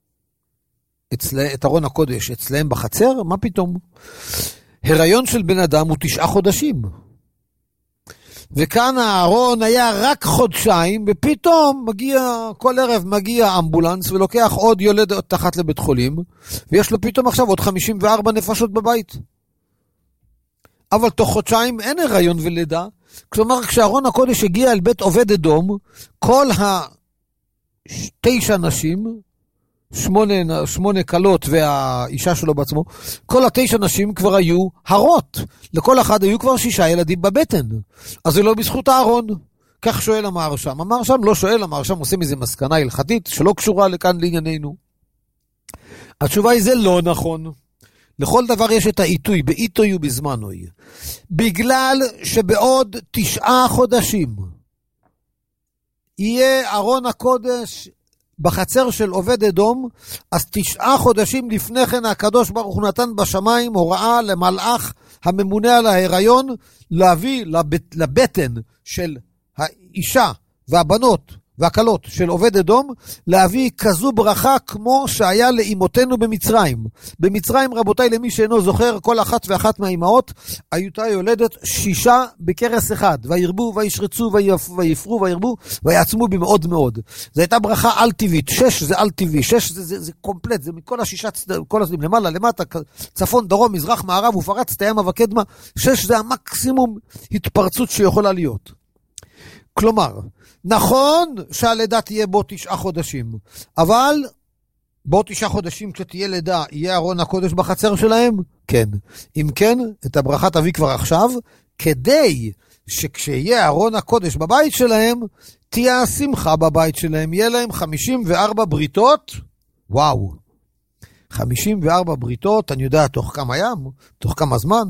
Speaker 2: את ארון הקודש אצלהם בחצר? מה פתאום? הריון של בן אדם הוא תשעה חודשים. וכאן הארון היה רק חודשיים, ופתאום מגיע, כל ערב מגיע אמבולנס, ולוקח עוד יולד תחת לבית חולים, ויש לו פתאום עכשיו עוד חמישים וארבע נפשות בבית. אבל תוך חודשיים אין הריון ולידה. כלומר, כשארון הקודש הגיע אל בית עובד אדום, כל התשע נשים, שמונה, שמונה קלות והאישה שלו בעצמו, כל התשע נשים כבר היו הרות. לכל אחד היו כבר שישה ילדים בבטן. אז זה לא בזכות הארון. כך שואל המהרש"ם. המהרש"ם לא שואל, המהרש"ם עושה מזה מסקנה הלכתית שלא קשורה לכאן לענייננו. התשובה היא זה לא נכון. לכל דבר יש את העיתוי, בעיתוי ובזמנוי. בגלל שבעוד תשעה חודשים יהיה ארון הקודש בחצר של עובד אדום, אז תשעה חודשים לפני כן הקדוש ברוך הוא נתן בשמיים הוראה למלאך הממונה על ההיריון להביא לבט, לבטן של האישה והבנות והקלות של עובד אדום, להביא כזו ברכה כמו שהיה לאמותינו במצרים. במצרים, רבותיי, למי שאינו זוכר, כל אחת ואחת מהאימהות הייתה יולדת שישה בקרס אחד, וירבו וישרצו ויפרו וירבו ויעצמו במאוד מאוד. זו הייתה ברכה על טבעית. שש זה על טבעי, שש זה, זה, זה קומפלט, זה מכל השישה, כל הזמן, למעלה, למטה, צפון, דרום, מזרח, מערב, ופרץ, תיאמה וקדמה. שש זה המקסימום התפרצות שיכולה להיות. כלומר, נכון שהלידה תהיה בו תשעה חודשים, אבל בו תשעה חודשים כשתהיה לידה, יהיה ארון הקודש בחצר שלהם? כן. אם כן, את הברכה תביא כבר עכשיו, כדי שכשיהיה ארון הקודש בבית שלהם, תהיה השמחה בבית שלהם, יהיה להם חמישים וארבע בריתות, וואו, חמישים וארבע בריתות, אני יודע תוך כמה ים, תוך כמה זמן,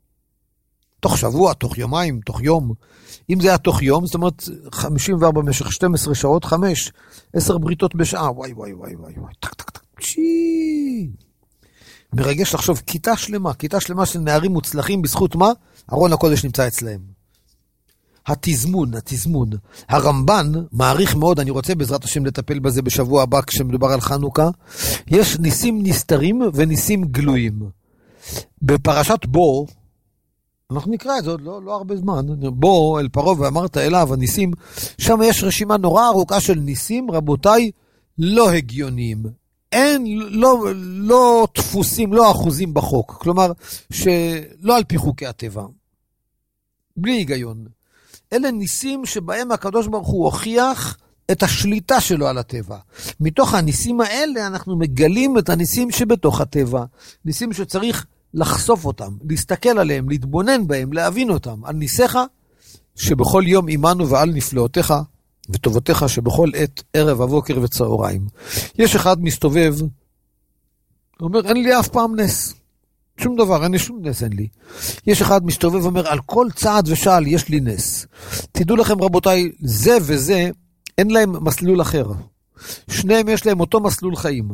Speaker 2: תוך שבוע, תוך יומיים, תוך יום. אם זה היה תוך יום, זאת אומרת, חמישים וארבע במשך שתים עשרה שעות, חמש, עשר בריתות בשעה, וואי, וואי, וואי, וואי, וואי, טק, טק, טק, צ'י. מרגש לחשוב, כיתה שלמה, כיתה שלמה של נערים מוצלחים, בזכות מה? ארון הקודש נמצא אצלהם. התזמון, התזמון. הרמב"ן מעריך מאוד, אני רוצה בעזרת השם לטפל בזה בשבוע הבא, כשמדובר על חנוכה, יש ניסים נסתרים וניסים גלויים. בפרשת בו, אנחנו נקרא את זה עוד לא, לא הרבה זמן, בוא אל פרעה ואמרת אליו הניסים, שם יש רשימה נורא ארוכה של ניסים, רבותיי, לא הגיוניים, אין, לא, לא דפוסים, לא אחוזים בחוק, כלומר, שלא על פי חוקי הטבע, בלי היגיון, אלה ניסים שבהם הקדוש ברוך הוא הוכיח את השליטה שלו על הטבע. מתוך הניסים האלה אנחנו מגלים את הניסים שבתוך הטבע, ניסים שצריך לחשוף אותם, להסתכל עליהם, להתבונן בהם, להבין אותם. על ניסיך שבכל יום אימנו ועל נפלאותיך וטובותיך שבכל עת ערב הבוקר וצהריים. יש אחד מסתובב, אומר, אין לי אף פעם נס. שום דבר, אין לי שום נס, אין לי. יש אחד מסתובב, אומר, על כל צעד ושעל יש לי נס. תדעו לכם רבותיי, זה וזה, אין להם מסלול אחר. שניהם יש להם אותו מסלול חיים.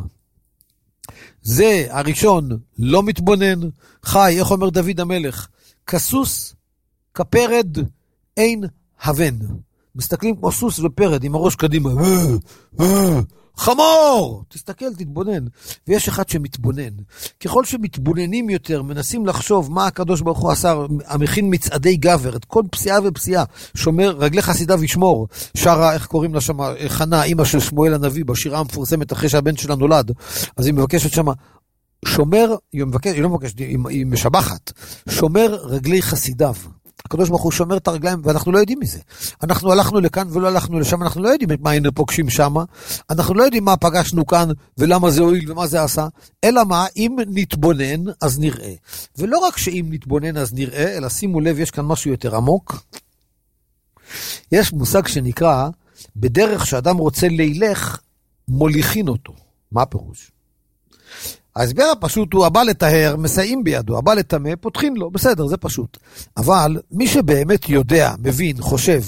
Speaker 2: זה הראשון לא מתבונן, חי, איך אומר דוד המלך, כסוס, כפרד, אין הבן. מסתכלים כמו סוס ופרד עם הראש קדימה, חמור, תסתכל, תתבונן. ויש אחד שמתבונן. ככל שמתבוננים יותר, מנסים לחשוב מה הקדוש ברוך הוא עשה, המכין מצעדי גבר, את כל פסיעה ופסיעה, שומר, רגלי חסידיו ישמור, שרה, איך קוראים לה שמה, חנה, אמא של שמואל הנביא, בשירה המפורסמת אחרי שהבן שלה נולד, אז היא מבקשת שמה, שומר, היא, מבקש, היא לא מבקשת, היא, היא משבחת, שומר רגלי חסידיו. הקדוש ברוך הוא שומר את הרגליים, ואנחנו לא יודעים מזה. אנחנו הלכנו לכאן ולא הלכנו לשם, אנחנו לא יודעים מה היינו פוגשים שם, אנחנו לא יודעים מה פגשנו כאן, ולמה זה הועיל ומה זה עשה, אלא מה, אם נתבונן, אז נראה. ולא רק שאם נתבונן, אז נראה, אלא שימו לב, יש כאן משהו יותר עמוק. יש מושג שנקרא, בדרך שאדם רוצה לילך, מוליכין אותו. מה הפירוש? ההסבר הפשוט הוא, הבא לטהר, מסייעים בידו, הבא לטמא, פותחים לו, בסדר, זה פשוט. אבל מי שבאמת יודע, מבין, חושב,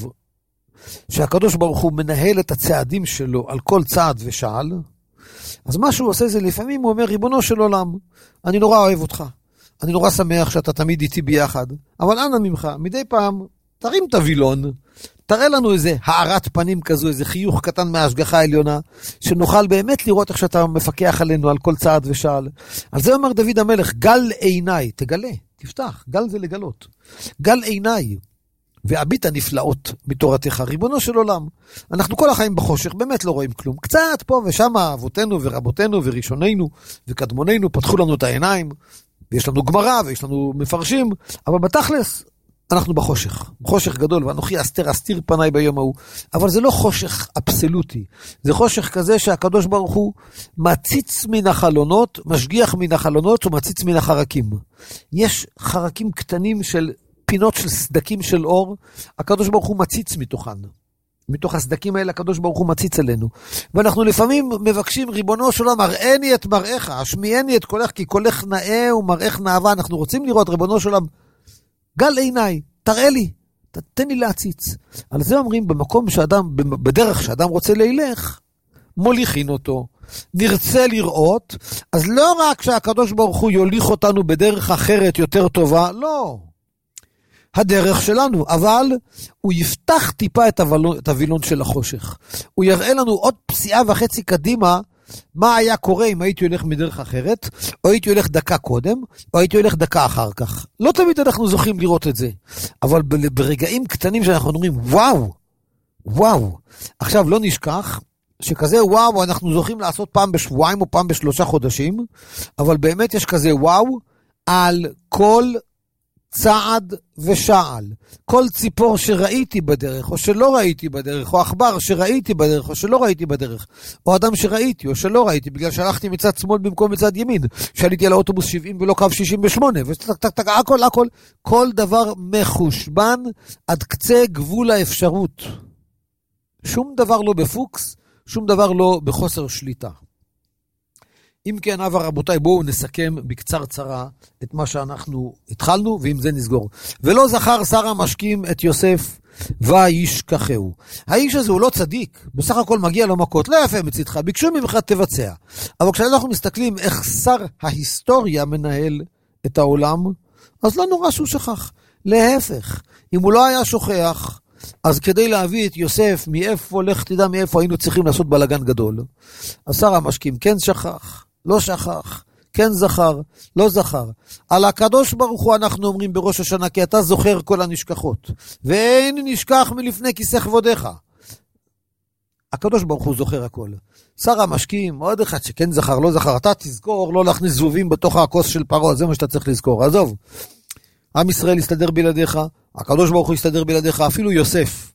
Speaker 2: שהקדוש ברוך הוא מנהל את הצעדים שלו על כל צעד ושעל, אז מה שהוא עושה זה לפעמים הוא אומר, ריבונו של עולם, אני נורא אוהב אותך, אני נורא שמח שאתה תמיד איתי ביחד, אבל אנא ממך, מדי פעם, תרים את הווילון, תראה לנו איזה הערת פנים כזו, איזה חיוך קטן מההשגחה העליונה, שנוכל באמת לראות איך שאתה מפקח עלינו על כל צעד ושעל. על זה אומר דוד המלך, גל עיניי, תגלה, תפתח, גל זה לגלות. גל עיניי, והביט הנפלאות מתורתך, ריבונו של עולם. אנחנו כל החיים בחושך, באמת לא רואים כלום. קצת פה ושם אבותינו ורבותינו וראשוננו וקדמוננו פתחו לנו את העיניים, ויש לנו גמרא ויש לנו מפרשים, אבל בתכלס, אנחנו בחושך, חושך גדול, ואנוכי אסתר אסתיר פניי ביום ההוא, אבל זה לא חושך אבסולוטי, זה חושך כזה שהקדוש ברוך הוא מציץ מן החלונות, משגיח מן החלונות ומציץ מן החרקים. יש חרקים קטנים של פינות של סדקים של אור, הקדוש ברוך הוא מציץ מתוכן. מתוך הסדקים האלה הקדוש ברוך הוא מציץ עלינו. ואנחנו לפעמים מבקשים, ריבונו של עולם, הראני את מראיך, השמיעני את קולך, כי קולך נאה ומראיך נאווה. אנחנו רוצים לראות, ריבונו של עולם, גל עיניי, תראה לי, תתן לי להציץ. על זה אומרים, במקום שאדם, בדרך שאדם רוצה לילך, מוליכין אותו, נרצה לראות, אז לא רק שהקדוש ברוך הוא יוליך אותנו בדרך אחרת יותר טובה, לא. הדרך שלנו, אבל הוא יפתח טיפה את הוילון, את הוילון של החושך. הוא יראה לנו עוד פסיעה וחצי קדימה, מה היה קורה אם הייתי הולך מדרך אחרת, או הייתי הולך דקה קודם, או הייתי הולך דקה אחר כך. לא תמיד אנחנו זוכים לראות את זה, אבל ברגעים קטנים שאנחנו אומרים, וואו, וואו. עכשיו לא נשכח, שכזה וואו אנחנו זוכים לעשות פעם בשבועיים או פעם בשלושה חודשים, אבל באמת יש כזה וואו, על כל צעד ושעל, כל ציפור שראיתי בדרך, או שלא ראיתי בדרך, או עכבר שראיתי בדרך, או שלא ראיתי בדרך, או אדם שראיתי, או שלא ראיתי, בגלל שהלכתי מצד שמאל במקום מצד ימין, שעליתי על האוטובוס שבעים ולא קו שישים ושמונה, ותק תק תק, הכל הכל, כל דבר מחושבן עד קצה גבול האפשרות. שום דבר לא בפוקס, שום דבר לא בחוסר שליטה. אם כן, אבא רבותיי, בואו נסכם בקצר צרה את מה שאנחנו התחלנו, ועם זה נסגור. ולא זכר שר המשקים את יוסף, וישכחהו. האיש הזה הוא לא צדיק, בסך הכל מגיע לו מכות, לא יפה מצדך, ביקשו ממך תבצע. אבל כשאנחנו מסתכלים איך שר ההיסטוריה מנהל את העולם, אז לא נורא שהוא שכח. להפך, אם הוא לא היה שוכח, אז כדי להביא את יוסף מאיפה, לך תדע מאיפה היינו צריכים לעשות בלגן גדול. אז שר המשקים כן שכח, לא שכח, כן זכר, לא זכר. על הקדוש ברוך הוא אנחנו אומרים בראש השנה, כי אתה זוכר כל הנשכחות, ואין נשכח מלפני כיסא כבודך. הקדוש ברוך הוא זוכר הכל. שר המשקים, עוד אחד שכן זכר, לא זכר, אתה תזכור לא להכניס זבובים בתוך הכוס של פרעה, זה מה שאתה צריך לזכור. עזוב, עם ישראל יסתדר בלעדיך, הקדוש ברוך הוא יסתדר בלעדיך, אפילו יוסף.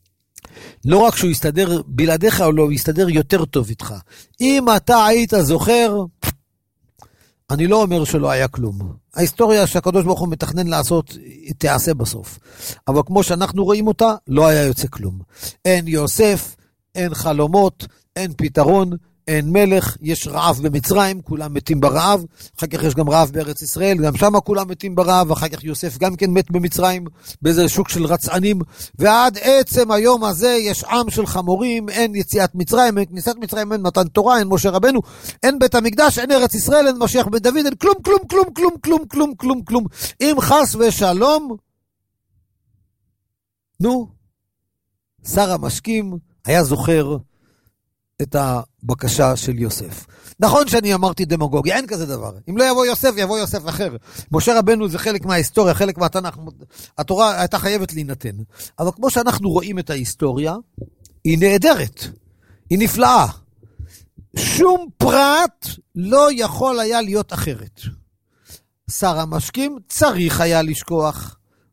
Speaker 2: לא רק שהוא יסתדר בלעדיך, או לא, הוא יסתדר יותר טוב איתך. אם אתה היית זוכר, אני לא אומר שלא היה כלום. ההיסטוריה שהקדוש ברוך הוא מתכנן לעשות, תעשה בסוף. אבל כמו שאנחנו רואים אותה, לא היה יוצא כלום. אין יוסף, אין חלומות, אין פתרון, אין מלך, יש רעב במצרים, כולם מתים ברעב, אחר כך יש גם רעב בארץ ישראל, גם שם כולם מתים ברעב, אחר כך יוסף גם כן מת במצרים, באיזה שוק של רצענים, ועד עצם היום הזה יש עם של חמורים, אין יציאת מצרים, אין כניסת מצרים, אין מתן תורה, אין משה רבנו, אין בית המקדש, אין ארץ ישראל, אין משיח בן דוד, אין כלום, כלום, כלום, כלום, כלום, כלום, כלום, כלום. אם חס ושלום, נו, שר המשקים היה זוכר את הבקשה של יוסף. נכון שאני אמרתי דמגוגיה, אין כזה דבר. אם לא יבוא יוסף, יבוא יוסף אחר. משה רבנו זה חלק מההיסטוריה, חלק מהתנ"ך. התורה הייתה חייבת להינתן. אבל כמו שאנחנו רואים את ההיסטוריה, היא נהדרת. היא נפלאה. שום פרט לא יכול היה להיות אחרת. שר המשקים צריך היה לשכוח.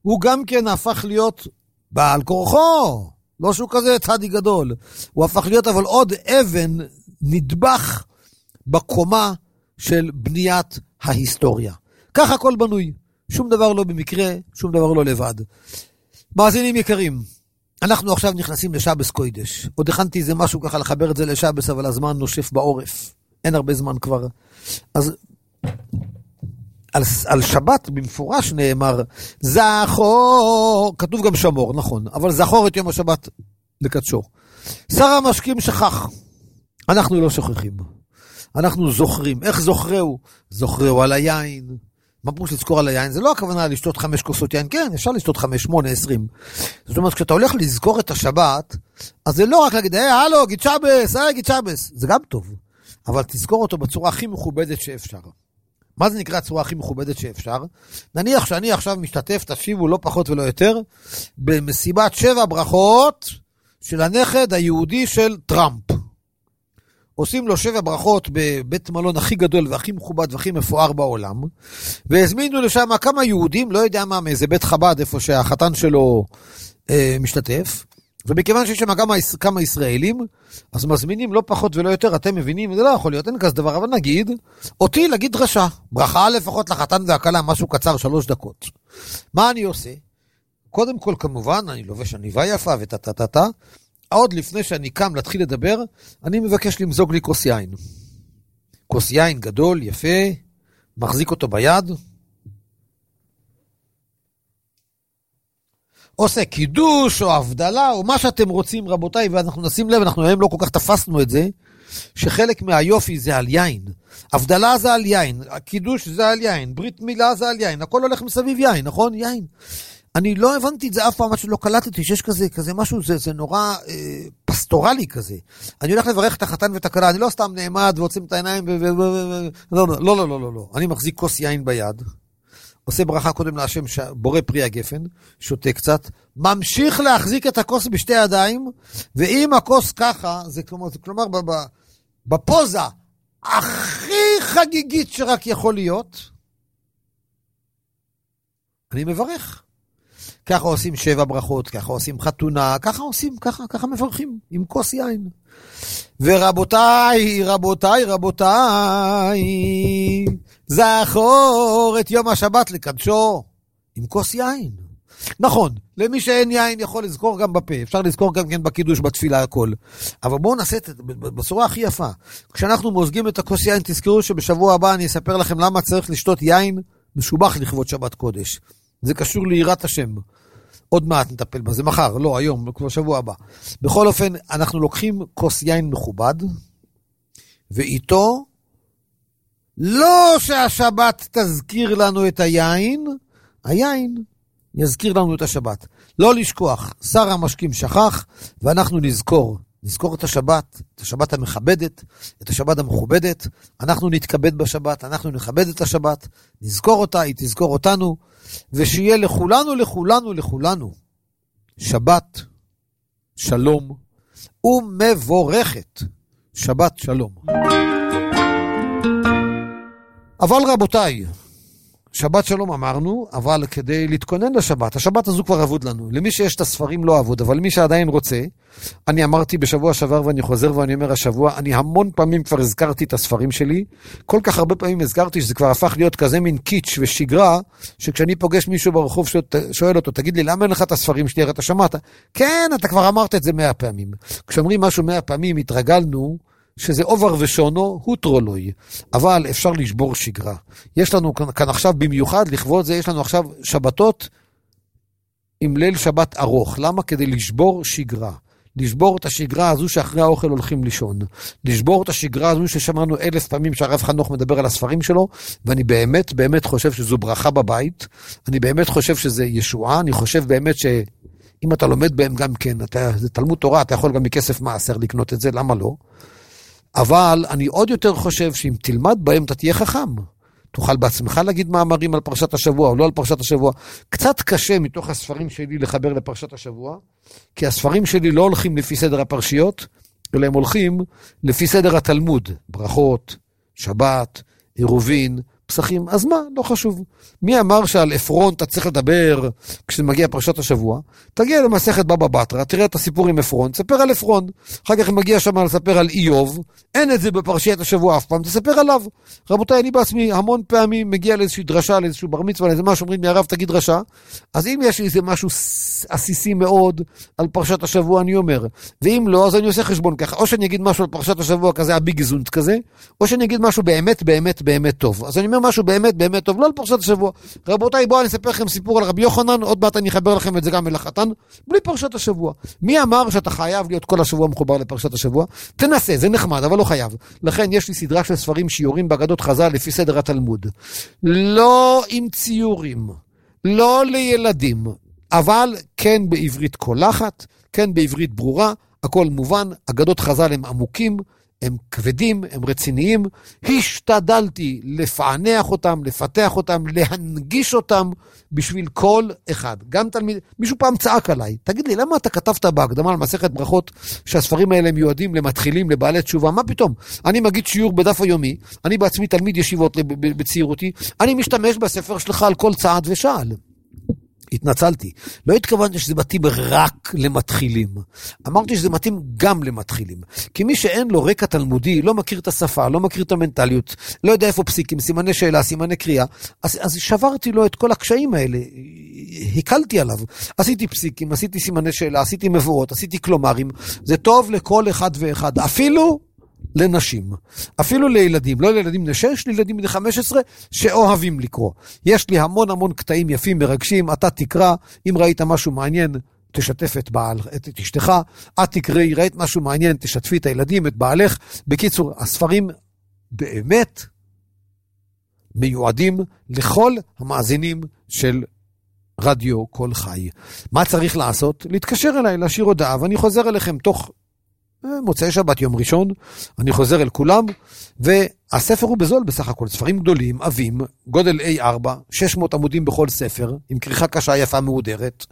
Speaker 2: הוא גם כן הפך להיות בעל כורחו, לא שהוא כזה צדיק גדול, הוא הפך להיות אבל עוד אבן נדבך בקומה של בניית ההיסטוריה. ככה הכל בנוי, שום דבר לא במקרה, שום דבר לא לבד. מאזינים יקרים, אנחנו עכשיו נכנסים לשבס קוידש. עוד הכנתי איזה משהו ככה לחבר את זה לשבס, אבל הזמן נושף בעורף. אין הרבה זמן כבר. אז על, על שבת במפורש נאמר, זכור, כתוב גם שמור, נכון, אבל זכור את יום השבת לקדשו. שר המשקים שכח. אנחנו לא שוכחים. אנחנו זוכרים. איך זוכרהו? זוכרהו על היין. מה פירוש לזכור על היין? זה לא הכוונה לשתות חמש כוסות יין, כן, אפשר לשתות חמש, שמונה, עשרים. זאת אומרת, כשאתה הולך לזכור את השבת, אז זה לא רק להגיד, היי, הלו, גיד שבס, היי, גיד שבס. זה גם טוב. אבל תזכור אותו בצורה הכי מכובדת שאפשר. מה זה נקרא הצורה הכי מכובדת שאפשר? נניח שאני עכשיו משתתף, תשיבו לא פחות ולא יותר, במסיבת שבע ברכות של הנכד היהודי של טראמפ. עושים לו שבע ברכות בבית מלון הכי גדול והכי מכובד והכי מפואר בעולם, והזמינו לשם כמה יהודים, לא יודע מה, מאיזה בית חב"ד, איפה שהחתן שלו אה, משתתף, ומכיוון שיש שם כמה, כמה ישראלים, אז מזמינים לא פחות ולא יותר, אתם מבינים, זה לא יכול להיות, אין כזה דבר, אבל נגיד, אותי להגיד דרשה, ברכה לפחות לחתן והקלה, משהו קצר, שלוש דקות. מה אני עושה? קודם כל, כמובן, אני לובש עניבה יפה וטטטטה, עוד לפני שאני קם להתחיל לדבר, אני מבקש למזוג לי כוס יין. כוס יין גדול, יפה, מחזיק אותו ביד, עושה קידוש או הבדלה או מה שאתם רוצים רבותיי, ואנחנו נשים לב, אנחנו היום לא כל כך תפסנו את זה, שחלק מהיופי זה על יין, הבדלה זה על יין, קידוש זה על יין, ברית מילה זה על יין, הכל הולך מסביב יין, נכון? יין. אני לא הבנתי את זה אף פעם, מה שלא קלטתי, שיש כזה, כזה משהו, זה, זה נורא אה, פסטורלי כזה. אני הולך לברך את החתן ואת הכלה, אני לא סתם נעמד ועוצם את העיניים, ו... ו... ו... ו... לא, לא, לא, לא, לא, לא. אני מחזיק כוס יין ביד, עושה ברכה קודם להשם ש... בורא פרי הגפן, שותה קצת, ממשיך להחזיק את הכוס בשתי ידיים, ואם הכוס ככה, זה כלומר, זה כלומר ב... ב... בפוזה הכי חגיגית שרק יכול להיות, אני מברך. ככה עושים שבע ברכות, ככה עושים חתונה, ככה עושים, ככה, ככה מברכים, עם כוס יין. ורבותיי, רבותיי, רבותיי, זכור את יום השבת לקדשו, עם כוס יין. נכון, למי שאין יין יכול לזכור גם בפה, אפשר לזכור גם כן בקידוש, בתפילה, הכל. אבל בואו נעשה את זה בצורה הכי יפה. כשאנחנו מוזגים את הכוס יין, תזכרו שבשבוע הבא אני אספר לכם למה צריך לשתות יין משובח לכבוד שבת קודש. זה קשור ליראת השם. עוד מעט נטפל בזה, מחר, לא, היום, כבר שבוע הבא. בכל אופן, אנחנו לוקחים כוס יין מכובד, ואיתו, לא שהשבת תזכיר לנו את היין, היין יזכיר לנו את השבת. לא לשכוח, שר המשקים שכח, ואנחנו נזכור. נזכור את השבת, את השבת המכבדת, את השבת המכובדת, אנחנו נתכבד בשבת, אנחנו נכבד את השבת, נזכור אותה, היא תזכור אותנו, ושיהיה לכולנו, לכולנו, לכולנו, שבת, שלום, ומבורכת, שבת שלום. אבל רבותיי, שבת שלום אמרנו, אבל כדי להתכונן לשבת, השבת הזו כבר עבוד לנו. למי שיש את הספרים לא עבוד, אבל למי שעדיין רוצה, אני אמרתי בשבוע שעבר ואני חוזר ואני אומר השבוע, אני המון פעמים כבר הזכרתי את הספרים שלי, כל כך הרבה פעמים הזכרתי שזה כבר הפך להיות כזה מין קיץ' ושגרה, שכשאני פוגש מישהו ברחוב שואל אותו, תגיד לי, למה אין לך את הספרים שלי? אתה שמעת? כן, אתה כבר אמרת את זה מאה פעמים. כשאומרים משהו מאה פעמים, התרגלנו, שזה עובר ושונו, הוא טרולוי. אבל אפשר לשבור שגרה. יש לנו כאן, כאן עכשיו במיוחד, לכבוד זה, יש לנו עכשיו שבתות עם ליל שבת ארוך. למה? כדי לשבור שגרה. לשבור את השגרה הזו שאחרי האוכל הולכים לישון. לשבור את השגרה הזו ששמענו אלף פעמים שהרב חנוך מדבר על הספרים שלו, ואני באמת, באמת חושב שזו ברכה בבית. אני באמת חושב שזה ישועה. אני חושב באמת ש... אם אתה לומד בהם גם כן, אתה, זה תלמוד תורה, אתה יכול גם מכסף מעשר לקנות את זה, למה לא? אבל אני עוד יותר חושב שאם תלמד בהם אתה תהיה חכם. תוכל בעצמך להגיד מאמרים על פרשת השבוע או לא על פרשת השבוע. קצת קשה מתוך הספרים שלי לחבר לפרשת השבוע, כי הספרים שלי לא הולכים לפי סדר הפרשיות, אלא הם הולכים לפי סדר התלמוד. ברכות, שבת, עירובין, פסחים, אז מה? לא חשוב. מי אמר שעל אפרון אתה צריך לדבר כשמגיע פרשת השבוע? תגיע למסכת בבא בתרא, תראה את הסיפור עם אפרון, תספר על אפרון. אחר כך מגיע שם לספר על איוב, אין את זה בפרשיית השבוע אף פעם, תספר עליו. רבותיי, אני בעצמי המון פעמים מגיע לאיזושהי דרשה, לאיזשהו בר מצווה, לאיזה משהו, אומרים לי הרב תגיד דרשה, אז אם יש איזה משהו עסיסי מאוד על פרשת השבוע, אני אומר, ואם לא, אז אני עושה חשבון ככה, או שאני אגיד משהו על פרשת השבוע כזה, הביגזונט כזה, או שאני אגיד משהו באמת, באמת, באמת טוב. אז אני אומר משהו באמת, באמת טוב, לא על פרשת השבוע. רבותיי, בואו אני אספר לכם סיפור על רבי יוחנן, עוד מעט אני אחבר לכם את זה גם אל החתן, בלי פרשת השבוע. מי אמר שאתה חייב להיות כל השבוע מחובר לפרשת השבוע? תנסה, זה נחמד, אבל לא חייב. לכן יש לי סדרה של ספרים שיורים באגדות חז"ל לפי סדר התלמוד. לא עם ציורים, לא לילדים, אבל כן בעברית קולחת, כן בעברית ברורה, הכל מובן, אגדות חז"ל הם עמוקים, הם כבדים, הם רציניים, השתדלתי לפענח אותם, לפתח אותם, להנגיש אותם בשביל כל אחד. גם תלמיד, מישהו פעם צעק עליי, תגיד לי, למה אתה כתבת בהקדמה על מסכת ברכות שהספרים האלה מיועדים למתחילים, לבעלי תשובה? מה פתאום? אני מגיד שיעור בדף היומי, אני בעצמי תלמיד ישיבות בצעירותי, אני משתמש בספר שלך על כל צעד ושעל. התנצלתי. לא התכוונתי שזה מתאים רק למתחילים. אמרתי שזה מתאים גם למתחילים. כי מי שאין לו רקע תלמודי, לא מכיר את השפה, לא מכיר את המנטליות, לא יודע איפה פסיקים, סימני שאלה, סימני קריאה, אז, אז שברתי לו את כל הקשיים האלה. הקלתי עליו. עשיתי פסיקים, עשיתי סימני שאלה, עשיתי מבואות, עשיתי קלומרים. זה טוב לכל אחד ואחד. אפילו לנשים, אפילו לילדים, לא לילדים בני שש, לילדים בני חמש עשרה שאוהבים לקרוא. יש לי המון המון קטעים יפים מרגשים, אתה תקרא, אם ראית משהו מעניין, תשתף את, בעל, את, את אשתך, את תקראי, ראית משהו מעניין, תשתפי את הילדים, את בעלך. בקיצור, הספרים באמת מיועדים לכל המאזינים של רדיו כל חי. מה צריך לעשות? להתקשר אליי, להשאיר הודעה, ואני חוזר אליכם תוך מוצאי שבת יום ראשון, אני חוזר אל כולם, והספר הוא בזול בסך הכל, ספרים גדולים, עבים, גודל איי ארבע, שש מאות עמודים בכל ספר, עם כריכה קשה יפה מהודרת,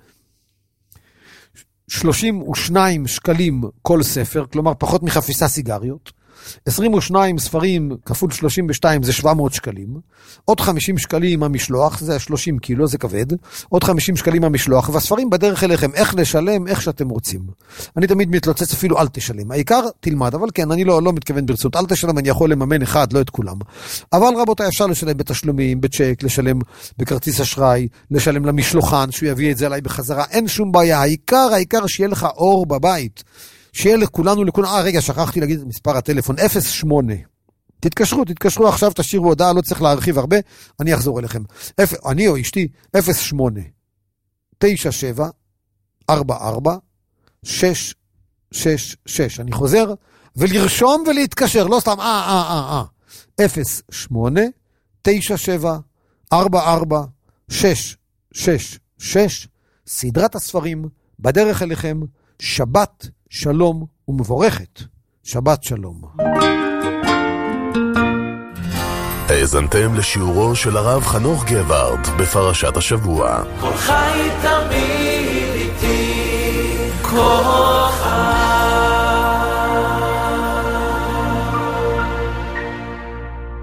Speaker 2: שלושים ושניים שקלים כל ספר, כלומר פחות מחפיסה סיגריות, עשרים ושניים ספרים כפול שלושים ושתיים זה שבע מאות שקלים, עוד חמישים שקלים המשלוח, זה שלושים קילו, זה כבד, עוד חמישים שקלים המשלוח, והספרים בדרך אליכם, איך לשלם, איך שאתם רוצים. אני תמיד מתלוצץ אפילו אל תשלם, העיקר תלמד, אבל כן, אני לא, לא מתכוון ברצות, אל תשלם, אני יכול לממן אחד, לא את כולם. אבל רבותיי, אפשר לשלם בתשלומים, בצ'ק, לשלם בכרטיס אשראי, לשלם למשלוחן, שהוא יביא את זה עליי בחזרה, אין שום בעיה, העיקר, העיקר שיהיה לך אור בבית. שיהיה לכולנו, לכולנו, אה רגע, שכחתי להגיד את מספר הטלפון, אפס שמונה. תתקשרו, תתקשרו עכשיו, תשאירו הודעה, לא צריך להרחיב הרבה, אני אחזור אליכם. אפ... אני או אשתי, אפס שמונה, תשע שבע, ארבע ארבע, שש שש שש. אני חוזר, ולרשום ולהתקשר, לא סתם, אה, אה, אה, אה. אפס שמונה, תשע שבע, ארבע ארבע, שש שש שש. סדרת הספרים, בדרך אליכם, שבת שלום ומבורכת. שבת שלום.
Speaker 1: האזנתם לשיעורו של הרב חנוך גבערד בפרשת השבוע.
Speaker 3: כל חי תמיד איתי, כל